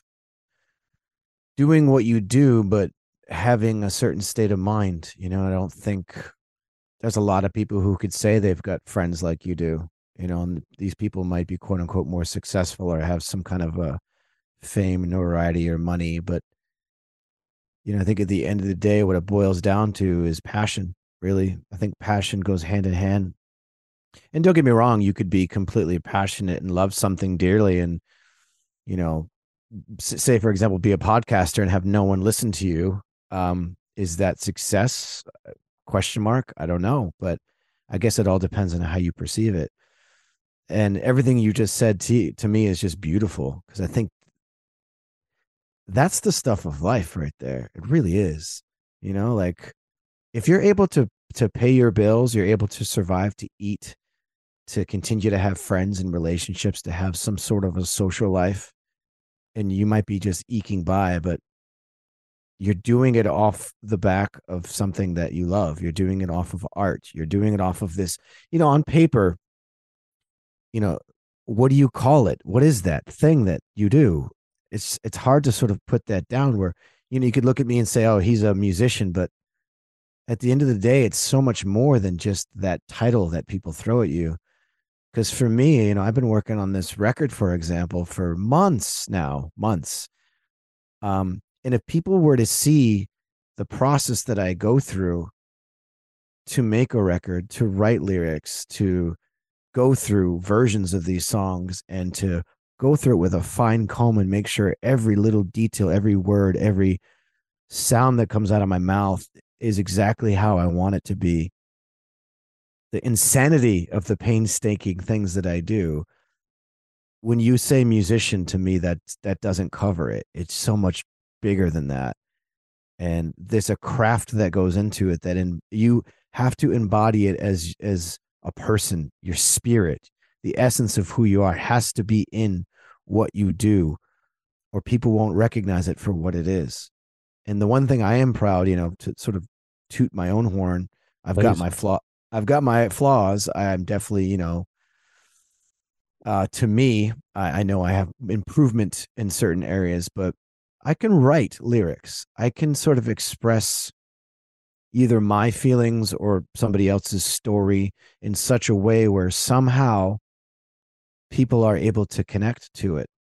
doing what you do, but having a certain state of mind. You know, I don't think there's a lot of people who could say they've got friends like you do. You know, and these people might be quote unquote more successful or have some kind of a fame, notoriety, or money, but you know, I think at the end of the day, what it boils down to is passion, really. I think passion goes hand in hand. And don't get me wrong, you could be completely passionate and love something dearly and, you know, say, for example, be a podcaster and have no one listen to you. Um, is that success? Question mark. I don't know. But I guess it all depends on how you perceive it. And everything you just said to, to me is just beautiful, because I think that's the stuff of life right there. It really is. You know, like if you're able to to pay your bills, you're able to survive, to eat, to continue to have friends and relationships, to have some sort of a social life, and you might be just eking by, but you're doing it off the back of something that you love. You're doing it off of art. You're doing it off of this, you know, on paper, you know, what do you call it? What is that thing that you do? It's it's hard to sort of put that down where, you know, you could look at me and say, oh, he's a musician. But at the end of the day, it's so much more than just that title that people throw at you. Because for me, you know, I've been working on this record, for example, for months now, months. Um, and if people were to see the process that I go through to make a record, to write lyrics, to go through versions of these songs, and to go through it with a fine comb and make sure every little detail, every word, every sound that comes out of my mouth is exactly how I want it to be. The insanity of the painstaking things that I do. When you say musician, to me, that that doesn't cover it. It's so much bigger than that. And there's a craft that goes into it that in you have to embody it as as a person. Your spirit, the essence of who you are, has to be in what you do, or people won't recognize it for what it is. And the one thing I am proud, you know, to sort of toot my own horn, I've Please. got my flaw. I've got my flaws. I'm definitely, you know, uh, to me, I, I know I have improvement in certain areas, but I can write lyrics. I can sort of express either my feelings or somebody else's story in such a way where somehow people are able to connect to it.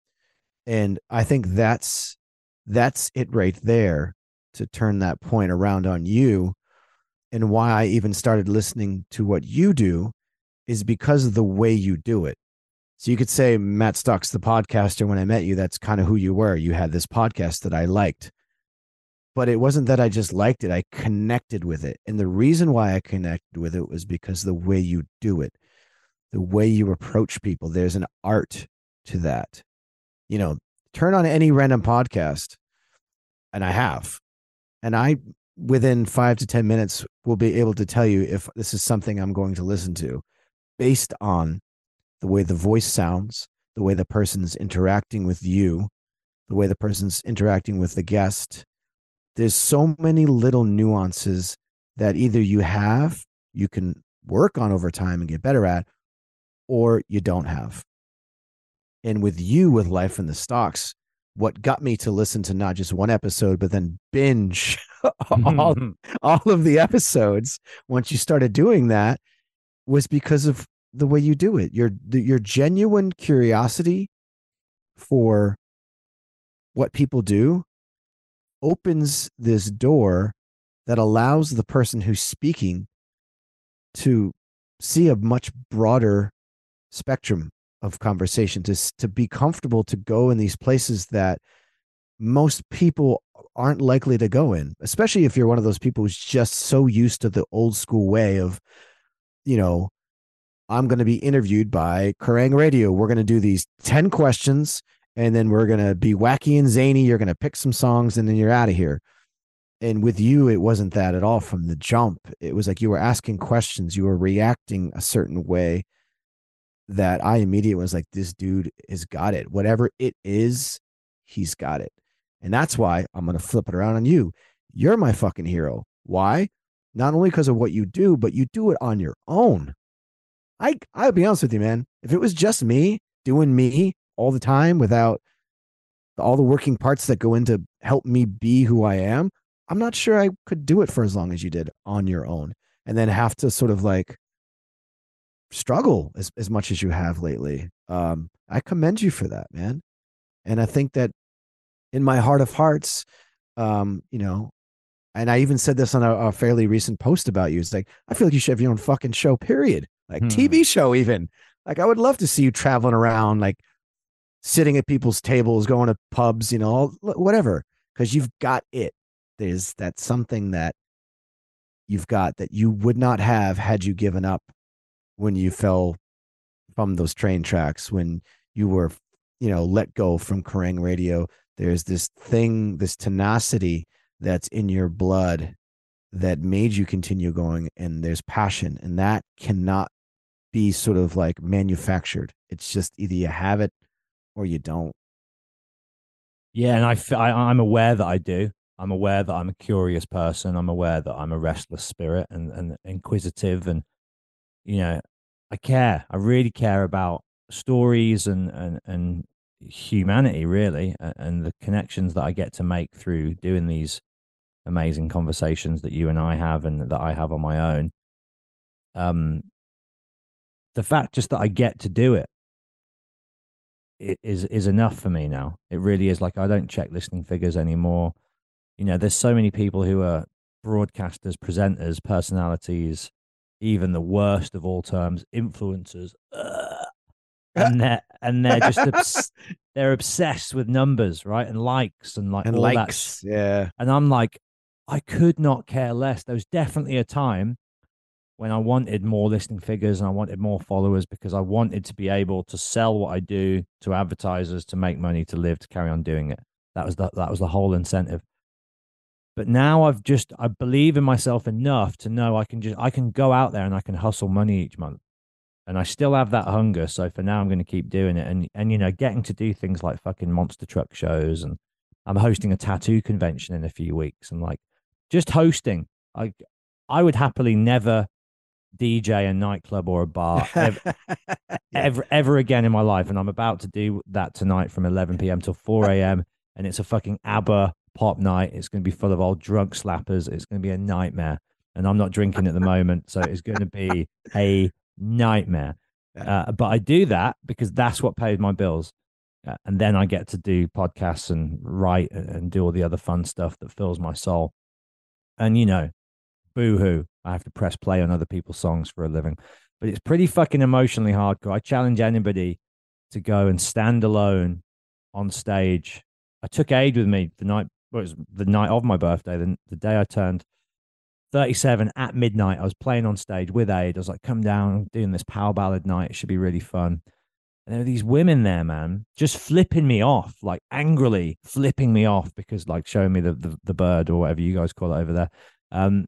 And I think that's that's it right there, to turn that point around on you. And why I even started listening to what you do is because of the way you do it. So you could say Matt Stocks, the podcaster, when I met you, that's kind of who you were. You had this podcast that I liked, but it wasn't that I just liked it. I connected with it. And the reason why I connected with it was because the way you do it, the way you approach people, there's an art to that. You know, turn on any random podcast, and I have, and I, within five to ten minutes, will be able to tell you if this is something I'm going to listen to based on the way the voice sounds, the way the person's interacting with you, the way the person's interacting with the guest. There's so many little nuances that either you have, you can work on over time and get better at, or you don't have. And with you, with Life in the Stocks, what got me to listen to not just one episode, but then binge all, all of the episodes once you started doing that, was because of the way you do it. Your your genuine curiosity for what people do opens this door that allows the person who's speaking to see a much broader spectrum of conversation, to, to be comfortable to go in these places that most people aren't likely to go in, especially if you're one of those people who's just so used to the old school way of, you know, I'm going to be interviewed by Kerrang Radio. We're going to do these ten questions, and then we're going to be wacky and zany. You're going to pick some songs, and then you're out of here. And with you, it wasn't that at all from the jump. It was like you were asking questions. You were reacting a certain way that I immediately was like, this dude has got it. Whatever it is, he's got it. And that's why I'm going to flip it around on you. You're my fucking hero. Why? Not only because of what you do, but you do it on your own. I, I'll be honest with you, man. If it was just me doing me all the time without all the working parts that go into help me be who I am, I'm not sure I could do it for as long as you did on your own, and then have to sort of like struggle as, as much as you have lately. Um, I commend you for that, man. And I think that in my heart of hearts, um, you know, and I even said this on a, a fairly recent post about you. It's like, I feel like you should have your own fucking show, period. Like hmm. T V show, even. Like, I would love to see you traveling around, like sitting at people's tables, going to pubs, you know, whatever, because you've got it. There's that something that you've got that you would not have had you given up when you fell from those train tracks, when you were, you know, let go from Kerrang Radio. There's this thing, this tenacity that's in your blood that made you continue going, and there's passion, and that cannot be sort of like manufactured. It's just either you have it or you don't. Yeah, and I, I I'm aware that I do. I'm aware that I'm a curious person. I'm aware that I'm a restless spirit and, and inquisitive, and you know, I care. I really care about stories and and and humanity, really, and the connections that I get to make through doing these amazing conversations that you and I have, and that I have on my own. Um, the fact just that I get to do it, it is is enough for me now. It really is. Like, I don't check listening figures anymore. You know, there's so many people who are broadcasters, presenters, personalities, even the worst of all terms, influencers, uh, and they're and they're just obs- they're obsessed with numbers, right, and likes and like and all likes, that. Yeah. And I'm like, I could not care less. There was definitely a time when I wanted more listening figures and I wanted more followers, because I wanted to be able to sell what I do to advertisers, to make money, to live, to carry on doing it. That was the, that was the whole incentive. But now I've just, I believe in myself enough to know I can just, I can go out there and I can hustle money each month. And I still have that hunger. So for now, I'm going to keep doing it. And, and, you know, getting to do things like fucking monster truck shows. And I'm hosting a tattoo convention in a few weeks. And like just hosting, I, I would happily never D J a nightclub or a bar ever, yeah. ever, ever again in my life. And I'm about to do that tonight from eleven p.m. till four a.m. And it's a fucking ABBA pop night. It's going to be full of old drunk slappers. It's going to be a nightmare. And I'm not drinking at the moment. So it's going to be a nightmare. Uh, but I do that because that's what pays my bills. Uh, and then I get to do podcasts and write and, and do all the other fun stuff that fills my soul. And, you know, boo-hoo, I have to press play on other people's songs for a living. But it's pretty fucking emotionally hardcore. I challenge anybody to go and stand alone on stage. I took Aid with me the night, well, it was the night of my birthday, the, the day I turned thirty-seven at midnight. I was playing on stage with Aid. I was like, come down, I'm doing this power ballad night. It should be really fun. And there were these women there, man, just flipping me off, like angrily flipping me off because like showing me the, the, the bird or whatever you guys call it over there. Um,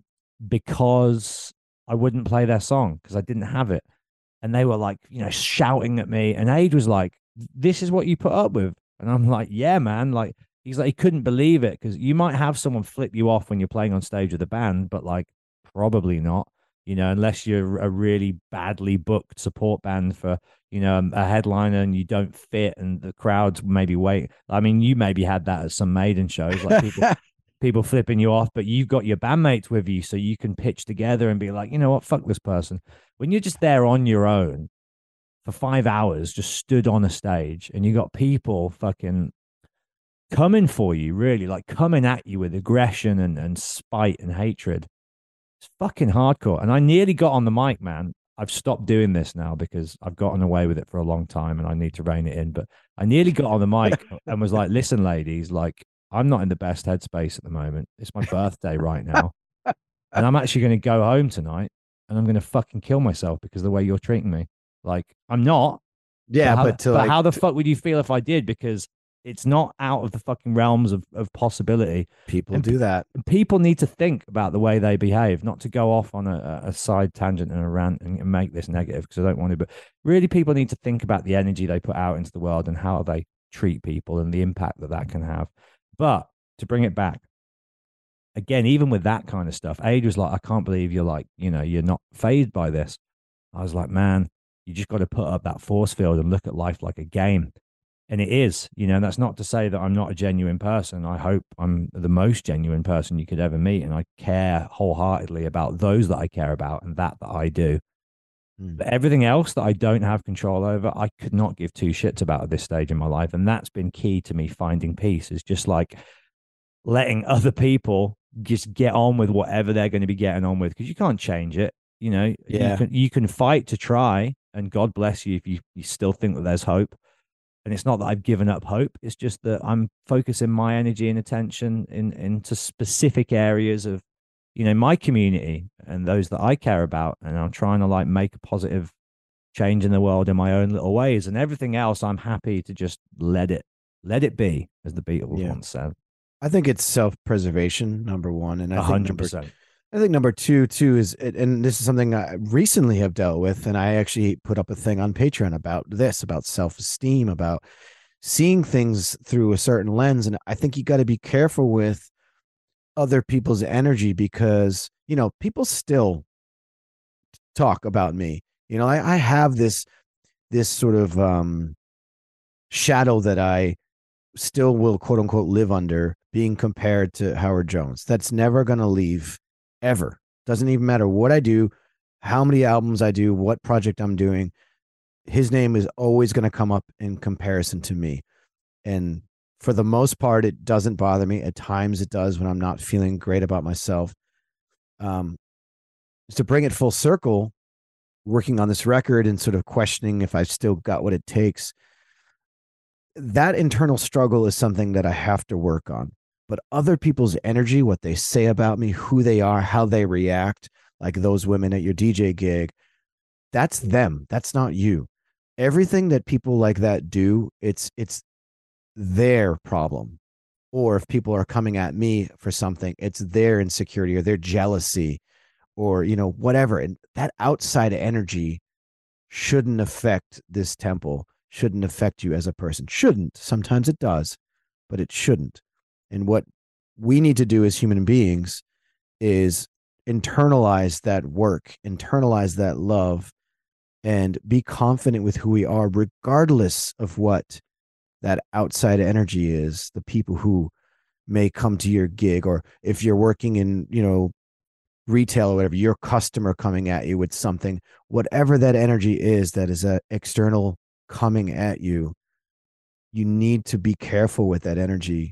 because I wouldn't play their song because I didn't have it. And they were like, you know, shouting at me. And Aid was like, this is what you put up with. And I'm like, yeah, man. Like, he's like, he couldn't believe it because you might have someone flip you off when you're playing on stage with a band, but like, probably not, you know, unless you're a really badly booked support band for, you know, a headliner and you don't fit and the crowds maybe wait. I mean, you maybe had that at some Maiden shows, like people, people flipping you off, but you've got your bandmates with you so you can pitch together and be like, you know what, fuck this person. When you're just there on your own for five hours, just stood on a stage and you got people fucking coming for you, really, like coming at you with aggression and, and spite and hatred. It's fucking hardcore. And I nearly got on the mic, man. I've stopped doing this now because I've gotten away with it for a long time and I need to rein it in. But I nearly got on the mic and was like, listen, ladies, like, I'm not in the best headspace at the moment. It's my birthday right now. And I'm actually going to go home tonight and I'm going to fucking kill myself because of the way you're treating me. Like, I'm not. Yeah, but, how, but, to, but like, how the fuck would you feel if I did? Because it's not out of the fucking realms of, of possibility. People and do that. People need to think about the way they behave, not to go off on a, a side tangent and a rant and make this negative because I don't want to. But really, people need to think about the energy they put out into the world and how they treat people and the impact that that can have. But to bring it back, again, even with that kind of stuff, Aid was like, I can't believe you're like, you know, you're not fazed by this. I was like, man, you just got to put up that force field and look at life like a game. And it is, you know, and that's not to say that I'm not a genuine person. I hope I'm the most genuine person you could ever meet. And I care wholeheartedly about those that I care about and that that I do. Mm. But everything else that I don't have control over, I could not give two shits about at this stage in my life. And that's been key to me finding peace, is just like letting other people just get on with whatever they're going to be getting on with, because you can't change it. You know, yeah. you can, you can fight to try, and God bless you if you, you still think that there's hope. And it's not that I've given up hope. It's just that I'm focusing my energy and attention in into specific areas of, you know, my community and those that I care about. And I'm trying to like make a positive change in the world in my own little ways. And everything else, I'm happy to just let it, let it be, as the Beatles yeah. once said. I think it's self-preservation, number one. And I one hundred percent. think number, I think number two, too, is, and this is something I recently have dealt with, and I actually put up a thing on Patreon about this, about self-esteem, about seeing things through a certain lens. And I think you got to be careful with other people's energy, because, you know, people still talk about me. You know, I, I have this, this sort of um, shadow that I still will, quote unquote, live under, being compared to Howard Jones. That's never going to leave. Ever. Doesn't even matter what I do, how many albums I do, what project I'm doing. His name is always going to come up in comparison to me. And for the most part, it doesn't bother me. At times it does when I'm not feeling great about myself. Um, to bring it full circle, working on this record and sort of questioning if I've still got what it takes. That internal struggle is something that I have to work on. But other people's energy, what they say about me, who they are, how they react, like those women at your D J gig, that's them. That's not you. Everything that people like that do, it's it's their problem. or if people are coming at me for something, it's their insecurity or their jealousy or, you know, whatever. And that outside energy shouldn't affect this temple, shouldn't affect you as a person. Shouldn't. Sometimes it does, but it shouldn't. And what we need to do as human beings is internalize that work, internalize that love, and be confident with who we are, regardless of what that outside energy is, the people who may come to your gig, or if you're working in, you know, retail or whatever, your customer coming at you with something, whatever that energy is that is a external coming at you, you need to be careful with that energy,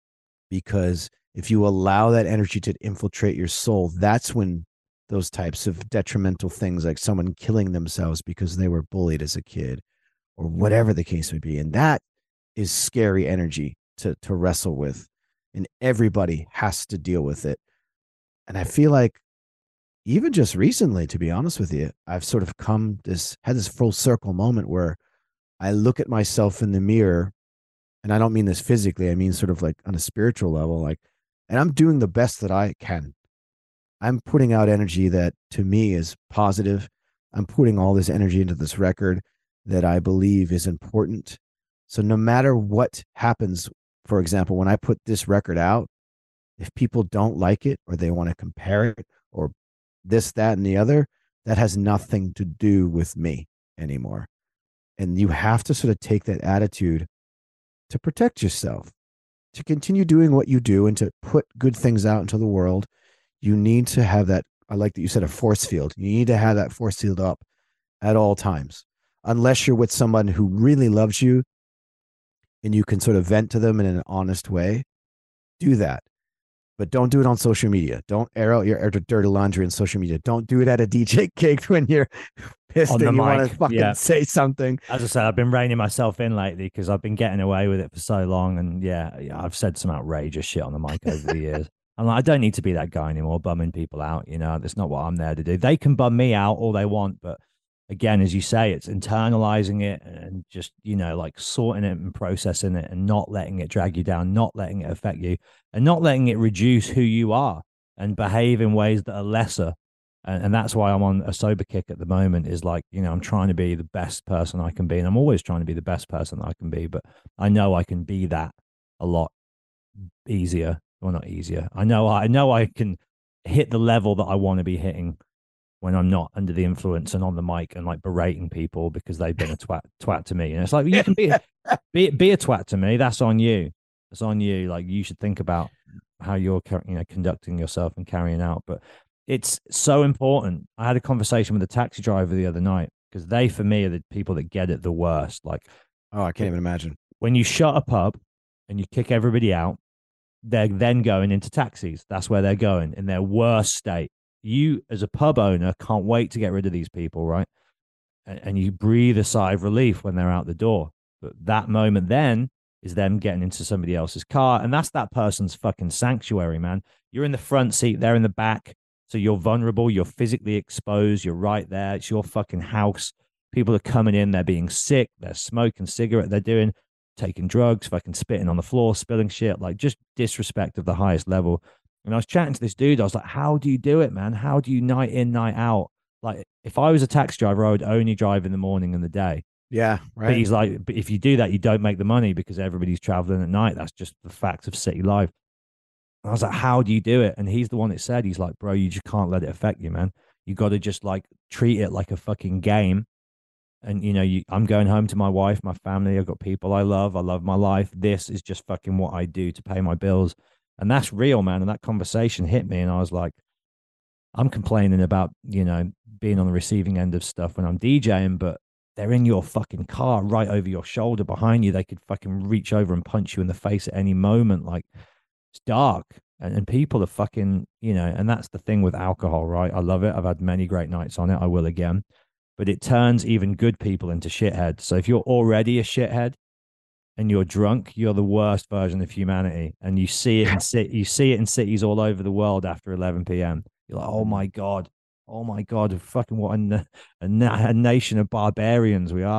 because if you allow that energy to infiltrate your soul, that's when those types of detrimental things, like someone killing themselves because they were bullied as a kid or whatever the case may be. And that is scary energy to, to wrestle with. And everybody has to deal with it. And I feel like even just recently, to be honest with you, I've sort of come this, had this full circle moment where I look at myself in the mirror, and I don't mean this physically, I mean sort of like on a spiritual level, like, and I'm doing the best that I can. I'm putting out energy that to me is positive. I'm putting all this energy into this record that I believe is important. So no matter what happens, for example, when I put this record out, if people don't like it or they want to compare it or this, that, and the other, that has nothing to do with me anymore. And you have to sort of take that attitude to protect yourself, to continue doing what you do and to put good things out into the world. You need to have that. I like that you said a force field. You need to have that force field up at all times, unless you're with someone who really loves you and you can sort of vent to them in an honest way. Do that. But don't do it on social media. Don't air out your dirty laundry in social media. Don't do it at a D J gig when you're pissed On and the you want mic, to fucking yeah. say something. As I said, I've been reining myself in lately because I've been getting away with it for so long. And yeah, yeah, I've said some outrageous shit on the mic over the years. I'm like, I don't need to be that guy anymore, bumming people out. You know, that's not what I'm there to do. They can bum me out all they want. But again, as you say, it's internalizing it and just, you know, like sorting it and processing it and not letting it drag you down, not letting it affect you and not letting it reduce who you are and behave in ways that are lesser. And, and that's why I'm on a sober kick at the moment, is like, you know, I'm trying to be the best person I can be. And I'm always trying to be the best person that I can be. But I know I can be that a lot easier. Well, not easier. I know I know I can hit the level that I want to be hitting when I'm not under the influence and on the mic and like berating people because they've been a twat twat to me. And it's like, you can be be be a twat to me. That's on you. That's on you. Like, you should think about how you're, you know, conducting yourself and carrying out. But it's so important. I had a conversation with a taxi driver the other night because they, for me, are the people that get it the worst. Like, oh, I can't even imagine. When you shut a pub and you kick everybody out, they're then going into taxis. That's where they're going in their worst state. You, as a pub owner, can't wait to get rid of these people, right? And, and you breathe a sigh of relief when they're out the door. But that moment then is them getting into somebody else's car. And that's that person's fucking sanctuary, man. You're in the front seat, they're in the back. So you're vulnerable, you're physically exposed, you're right there. It's your fucking house. People are coming in, they're being sick, they're smoking cigarette, they're doing, taking drugs, fucking spitting on the floor, spilling shit, like just disrespect of the highest level. And I was chatting to this dude. I was like, how do you do it, man? How do you night in, night out? Like, if I was a taxi driver, I would only drive in the morning and the day. Yeah, right. But he's like, but if you do that, you don't make the money because everybody's traveling at night. That's just the fact of city life. And I was like, how do you do it? And he's the one that said, he's like, bro, you just can't let it affect you, man. You got to just like treat it like a fucking game. And, you know, you, I'm going home to my wife, my family. I've got people I love. I love my life. This is just fucking what I do to pay my bills. And that's real, man. And that conversation hit me. And I was like, I'm complaining about, you know, being on the receiving end of stuff when I'm DJing, but they're in your fucking car right over your shoulder behind you. They could fucking reach over and punch you in the face at any moment. Like, it's dark. And, and people are fucking, you know, and that's the thing with alcohol, right? I love it. I've had many great nights on it. I will again. But it turns even good people into shitheads. So if you're already a shithead and you're drunk, you're the worst version of humanity. And you see it in ci- you see it in cities all over the world after eleven p.m. You're like, oh my God, oh my God, fucking what a, a, a nation of barbarians we are.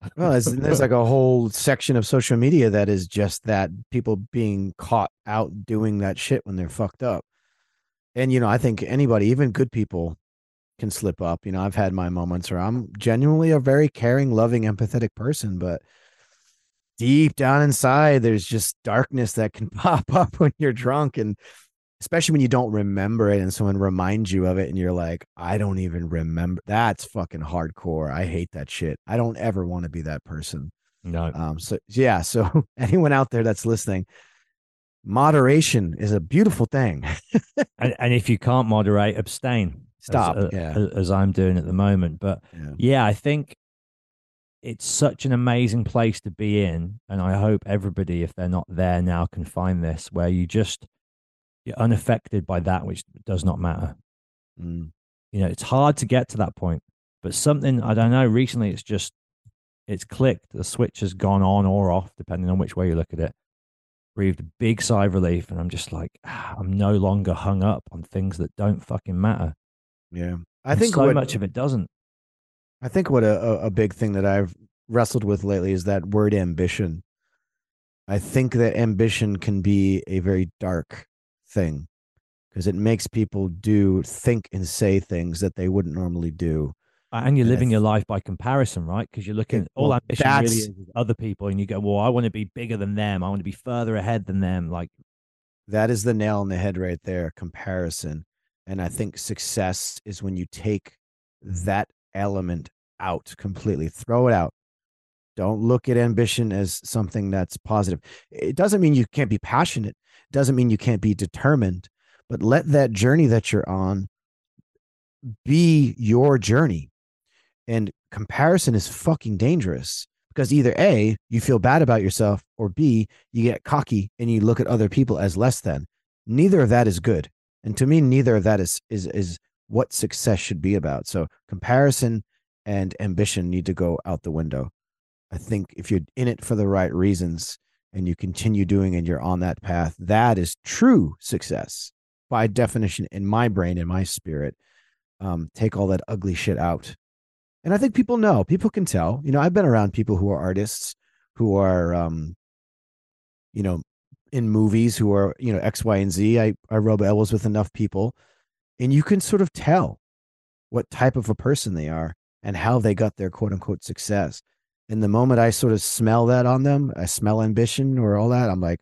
Well, there's, there's like a whole section of social media that is just that, people being caught out doing that shit when they're fucked up. And, you know, I think anybody, even good people, can slip up. You know, I've had my moments where I'm genuinely a very caring, loving, empathetic person, but deep down inside, there's just darkness that can pop up when you're drunk. And especially when you don't remember it and someone reminds you of it and you're like, I don't even remember. That's fucking hardcore. I hate that shit. I don't ever want to be that person. No. Um, so yeah. So anyone out there that's listening, moderation is a beautiful thing. and, and if you can't moderate, abstain. Stop. As, uh, yeah. as, as I'm doing at the moment. But yeah. yeah, I think it's such an amazing place to be in. And I hope everybody, if they're not there now, can find this, where you just, you're unaffected by that which does not matter. Mm. You know, it's hard to get to that point, but something, I don't know, recently it's just, it's clicked. The switch has gone on or off, depending on which way you look at it. Breathed a big sigh of relief. And I'm just like, ah, I'm no longer hung up on things that don't fucking matter. Yeah. I and think so what, much of it doesn't. I think what a, a big thing that I've wrestled with lately is that word ambition. I think that ambition can be a very dark thing because it makes people do, think, and say things that they wouldn't normally do. And you're and living th- your life by comparison, right? Because you're looking, it, all well, ambition really is, is other people, and you go, well, I want to be bigger than them. I want to be further ahead than them. Like, that is the nail on the head right there, comparison. And I think success is when you take that element out completely, throw it out. Don't look at ambition as something that's positive. It doesn't mean you can't be passionate. It doesn't mean you can't be determined, but let that journey that you're on be your journey. And comparison is fucking dangerous because either A, you feel bad about yourself, or B, you get cocky and you look at other people as less than. Neither of that is good. And to me, neither of that is, is, is what success should be about. So comparison and ambition need to go out the window. I think if you're in it for the right reasons and you continue doing and you're on that path, that is true success by definition in my brain, in my spirit. Um, take all that ugly shit out. And I think people know, people can tell. You know, I've been around people who are artists, who are, um, you know, in movies, who are, you know, X, Y, and Z. I, I rub elbows with enough people, and you can sort of tell what type of a person they are and how they got their quote unquote success. And the moment I sort of smell that on them, I smell ambition or all that, I'm like,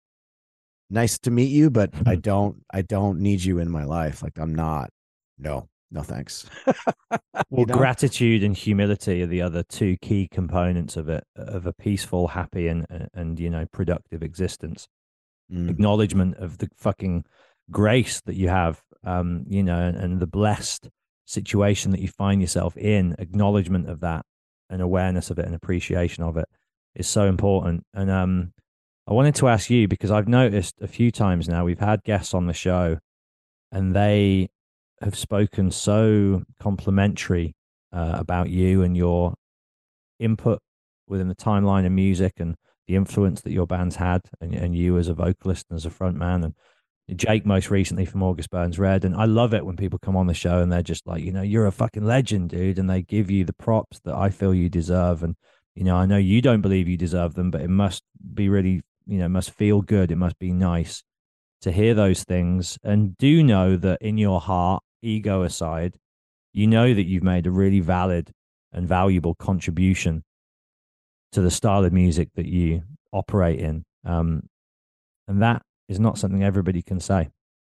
nice to meet you, but I don't, I don't need you in my life. Like, I'm not, no. No, thanks. Well, know? Gratitude and humility are the other two key components of it, of a peaceful, happy, and and you know, productive existence. Mm. Acknowledgement of the fucking grace that you have, um, you know, and, and the blessed situation that you find yourself in. Acknowledgement of that, and awareness of it, and appreciation of it is so important. And um, I wanted to ask you, because I've noticed a few times now we've had guests on the show, and they have spoken so complimentary uh, about you and your input within the timeline of music and the influence that your band's had, and, and you as a vocalist and as a frontman, and Jake most recently from August Burns Red. And I love it when people come on the show and they're just like, you know, you're a fucking legend, dude, and they give you the props that I feel you deserve. And you know, I know you don't believe you deserve them, but it must be really, you know, it must feel good. It must be nice to hear those things. And do know that in your heart, ego aside, you know that you've made a really valid and valuable contribution to the style of music that you operate in. Um, and that is not something everybody can say.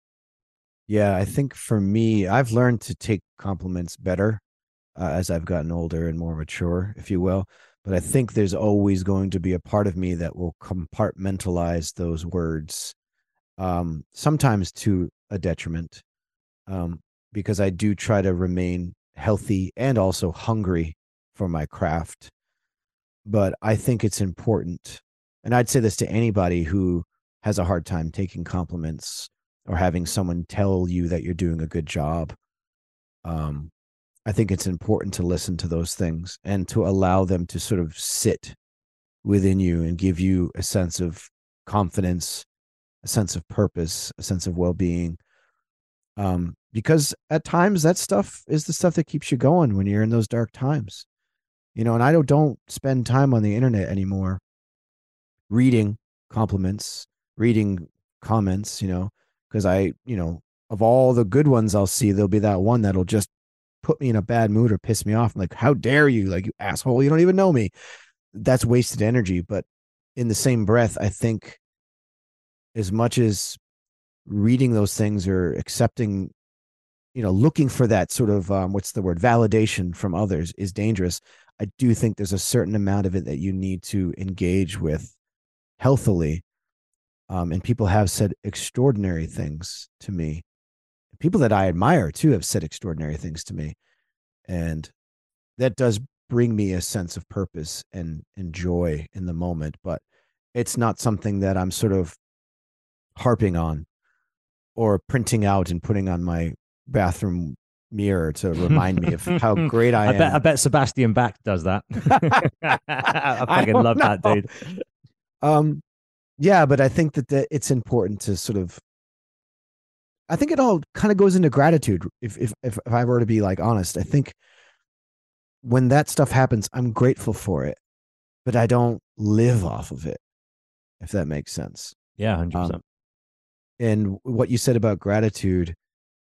Yeah, I think for me, I've learned to take compliments better uh, as I've gotten older and more mature, if you will. But I think there's always going to be a part of me that will compartmentalize those words, um, sometimes to a detriment. Um, because I do try to remain healthy and also hungry for my craft. But I think it's important, and I'd say this to anybody who has a hard time taking compliments or having someone tell you that you're doing a good job. Um, I think it's important to listen to those things and to allow them to sort of sit within you and give you a sense of confidence, a sense of purpose, a sense of well-being. Um, because at times that stuff is the stuff that keeps you going when you're in those dark times. you know, and I don't, don't spend time on the internet anymore reading compliments, reading comments, you know, because I, you know, of all the good ones I'll see, there'll be that one that'll just put me in a bad mood or piss me off. I'm like, how dare you? Like, you asshole, you don't even know me. That's wasted energy. But in the same breath, I think as much as reading those things or accepting, you know, looking for that sort of, um, what's the word, validation from others is dangerous. I do think there's a certain amount of it that you need to engage with healthily. Um, and people have said extraordinary things to me. People that I admire too have said extraordinary things to me. And that does bring me a sense of purpose and, and joy in the moment. But it's not something that I'm sort of harping on or printing out and putting on my bathroom mirror to remind me of how great I, I am. Bet, I bet Sebastian Bach does that. I fucking I love know. that dude. Um, yeah, but I think that the, it's important to sort of, I think it all kind of goes into gratitude. If, if, if, if I were to be like honest, I think when that stuff happens, I'm grateful for it, but I don't live off of it, if that makes sense. Yeah, one hundred percent. Um, and what you said about gratitude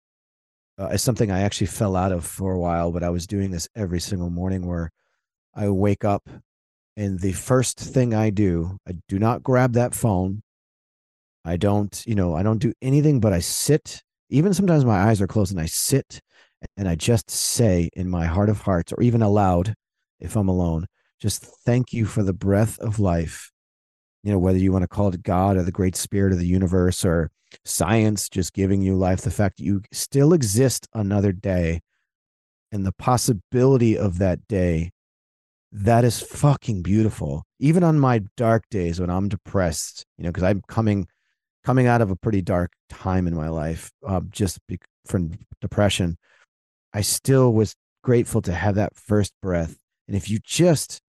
uh, is something I actually fell out of for a while, but I was doing this every single morning where I wake up and the first thing I do, I do not grab that phone. I don't, you know, I don't do anything, but I sit, even sometimes my eyes are closed and I sit and I just say in my heart of hearts, or even aloud, if I'm alone, just thank you for the breath of life. You know, whether you want to call it God or the great spirit of the universe or science just giving you life, the fact that you still exist another day and the possibility of that day, that is fucking beautiful. Even on my dark days when I'm depressed, you know, because I'm coming coming out of a pretty dark time in my life, uh, just be, from depression, I still was grateful to have that first breath. And if you just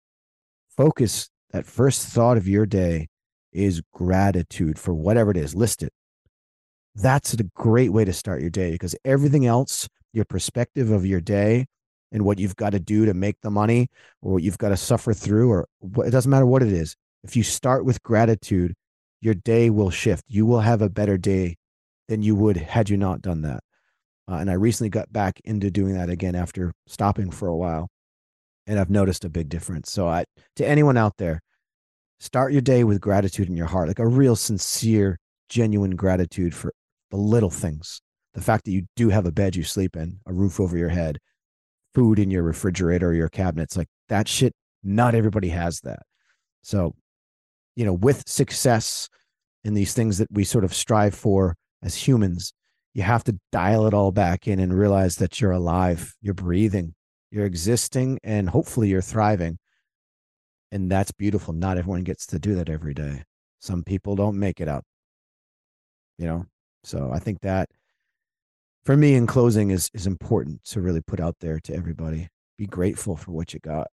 focus, that first thought of your day is gratitude for whatever it is, list it. That's a great way to start your day, because everything else, your perspective of your day and what you've got to do to make the money or what you've got to suffer through, or it doesn't matter what it is. If you start with gratitude, your day will shift. You will have a better day than you would had you not done that. Uh, and I recently got back into doing that again after stopping for a while. And I've noticed a big difference. So I, to anyone out there, start your day with gratitude in your heart, like a real sincere, genuine gratitude for the little things. The fact that you do have a bed you sleep in, a roof over your head, food in your refrigerator or your cabinets, like that shit, not everybody has that. So, you know, with success in these things that we sort of strive for as humans, you have to dial it all back in and realize that you're alive, you're breathing, you're existing, and hopefully you're thriving. And that's beautiful. Not everyone gets to do that every day. Some people don't make it out, you know? So I think that for me in closing is, is important to really put out there to everybody. Be grateful for what you got.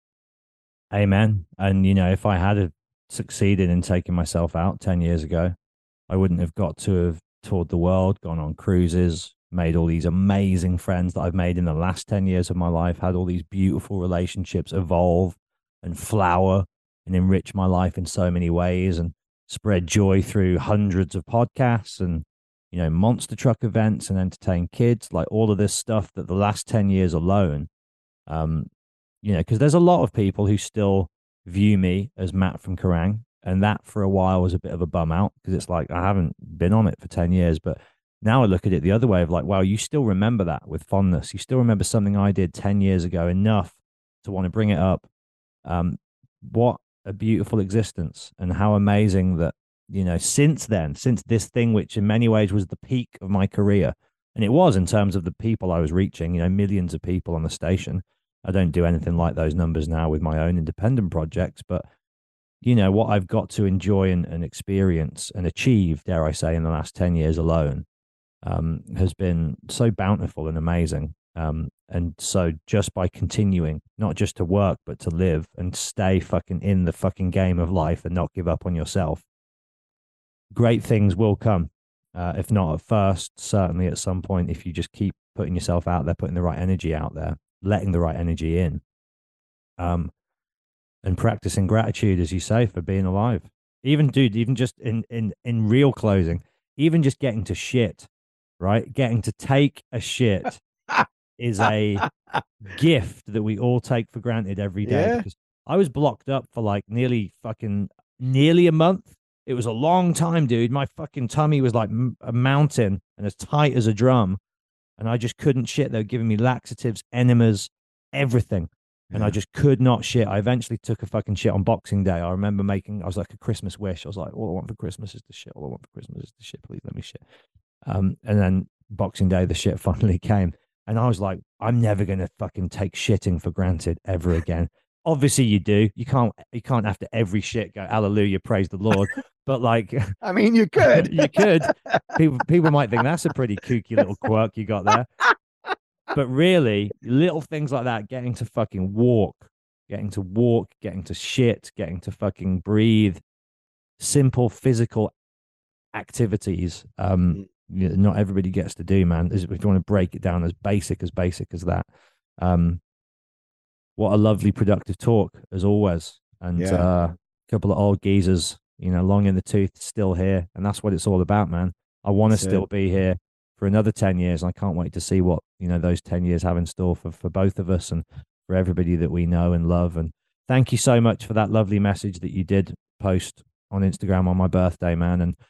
Amen. And, you know, if I had have succeeded in taking myself out ten years ago, I wouldn't have got to have toured the world, gone on cruises, made all these amazing friends that I've made in the last ten years of my life, had all these beautiful relationships evolve and flower and enrich my life in so many ways, and spread joy through hundreds of podcasts and, you know, monster truck events and entertain kids, like all of this stuff that the last ten years alone, um, you know, because there's a lot of people who still view me as Matt from Kerrang, and that for a while was a bit of a bum out because it's like I haven't been on it for ten years. But now I look at it the other way of like, wow, you still remember that with fondness. You still remember something I did ten years ago enough to want to bring it up. Um, what a beautiful existence, and how amazing that, you know, since then, since this thing, which in many ways was the peak of my career, and it was in terms of the people I was reaching, you know, millions of people on the station. I don't do anything like those numbers now with my own independent projects, but you know, what I've got to enjoy and, and experience and achieve, dare I say, in the last ten years alone, um, has been so bountiful and amazing. Um, and so just by continuing, not just to work, but to live and stay fucking in the fucking game of life and not give up on yourself, great things will come. Uh, if not at first, certainly at some point, if you just keep putting yourself out there, putting the right energy out there, letting the right energy in. Um, and practicing gratitude, as you say, for being alive. Even, dude, even just in in in real closing, even just getting to shit, right? Getting to take a shit is a gift that we all take for granted every day. Yeah. Because I was blocked up for like nearly fucking nearly a month. It was a long time, dude. My fucking tummy was like m- a mountain and as tight as a drum, and I just couldn't shit. They were giving me laxatives, enemas, everything. And Yeah. I just could not shit. I eventually took a fucking shit on Boxing Day. I remember making, I was like a Christmas wish. I was like, all I want for Christmas is the shit. All I want for Christmas is the shit. Please let me shit. Um, and then Boxing Day, the shit finally came. And I was like, I'm never going to fucking take shitting for granted ever again. Obviously you do. You can't, you can't after every shit go, hallelujah, praise the Lord. But like, I mean, you could. you could. People, people might think that's a pretty kooky little quirk you got there. But really, little things like that, getting to fucking walk, getting to walk, getting to shit, getting to fucking breathe, simple physical activities. Um, you know, not everybody gets to do, man. If you want to break it down as basic as basic as that. Um, what a lovely, productive talk as always. And Yeah. uh, a couple of old geezers, you know, long in the tooth, still here, and that's what it's all about, man. I want to That's it. still be here for another ten years. I can't wait to see what, you know, those ten years have in store for, for both of us and for everybody that we know and love. And thank you so much for that lovely message that you did post on Instagram on my birthday, man. And,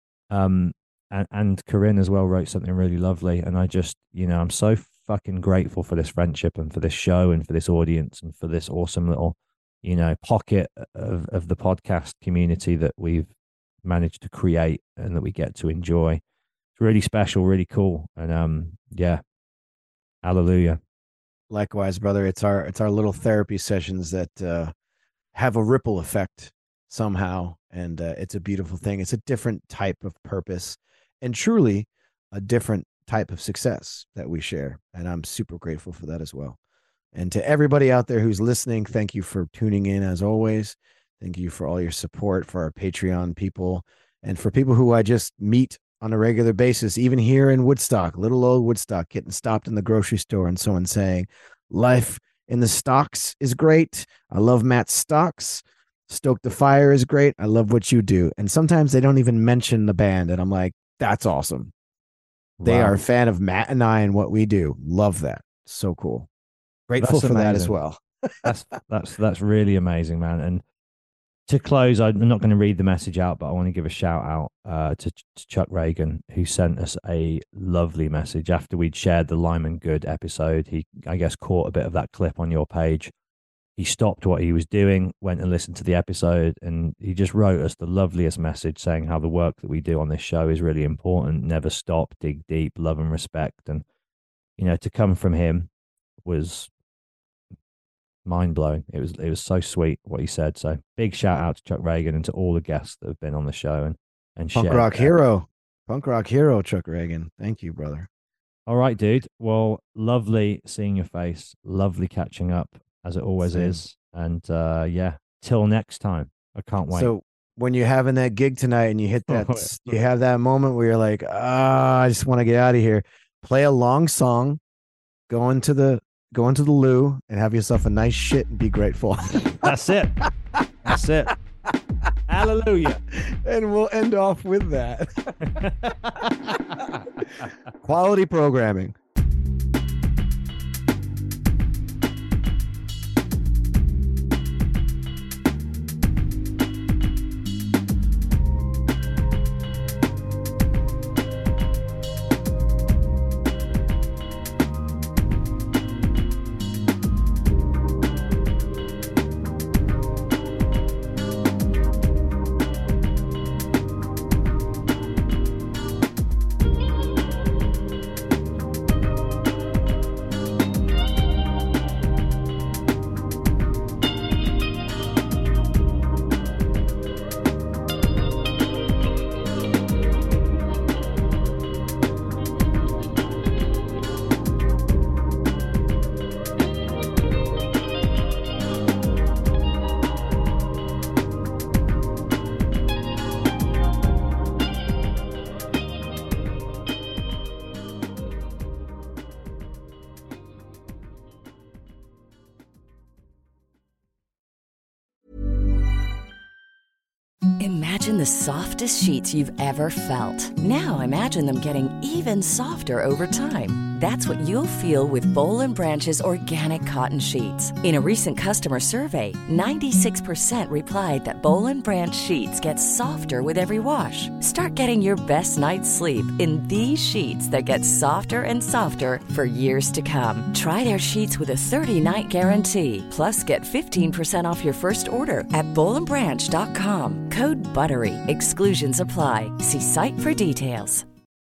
um, and, and Corinne as well wrote something really lovely. And I just, you know, I'm so fucking grateful for this friendship and for this show and for this audience and for this awesome little, you know, pocket of, of the podcast community that we've managed to create and that we get to enjoy. Really special, really cool, and um, yeah, hallelujah. Likewise, brother. It's our it's our little therapy sessions that uh, have a ripple effect somehow, and uh, it's a beautiful thing. It's a different type of purpose, and truly a different type of success that we share. And I'm super grateful for that as well. And to everybody out there who's listening, thank you for tuning in as always. Thank you for all your support for our Patreon people and for people who I just meet on a regular basis, even here in Woodstock, little old Woodstock, getting stopped in the grocery store and someone saying, life in the stocks is great. I love Matt's stocks. Stoke the Fire is great. I love what you do. And sometimes they don't even mention the band. And I'm like, that's awesome. They Wow. are a fan of Matt and I and what we do. Love that. So cool. Grateful That's for that as amazing. well. That's that's that's really amazing, man. And to close, I'm not going to read the message out, but I want to give a shout out uh, to, to Chuck Reagan, who sent us a lovely message after we'd shared the Lyman Good episode. He, I guess, caught a bit of that clip on your page. He stopped what he was doing, went and listened to the episode, and he just wrote us the loveliest message saying how the work that we do on this show is really important. Never stop, dig deep, love and respect. And, you know, to come from him was mind blowing. It was it was so sweet what he said. So big shout out to Chuck Reagan and to all the guests that have been on the show and and Punk shared rock that. hero. Punk rock hero, Chuck Reagan. Thank you, brother. All right, dude. Well, lovely seeing your face. Lovely catching up as it always Same. is. And uh yeah, till next time. I can't wait. So when you're having that gig tonight and you hit that, Oh, s- you have that moment where you're like, ah, I just want to get out of here. Play a long song, go into the go into the loo and have yourself a nice shit and be grateful. That's it. That's it. Hallelujah. And we'll end off with that. Quality programming. Imagine the softest sheets you've ever felt. Now imagine them getting even softer over time. That's what you'll feel with Boll and Branch's organic cotton sheets. In a recent customer survey, ninety-six percent replied that Boll and Branch sheets get softer with every wash. Start getting your best night's sleep in these sheets that get softer and softer for years to come. Try their sheets with a thirty-night guarantee. Plus, get fifteen percent off your first order at boll and branch dot com. Code BUTTERY. Exclusions apply. See site for details.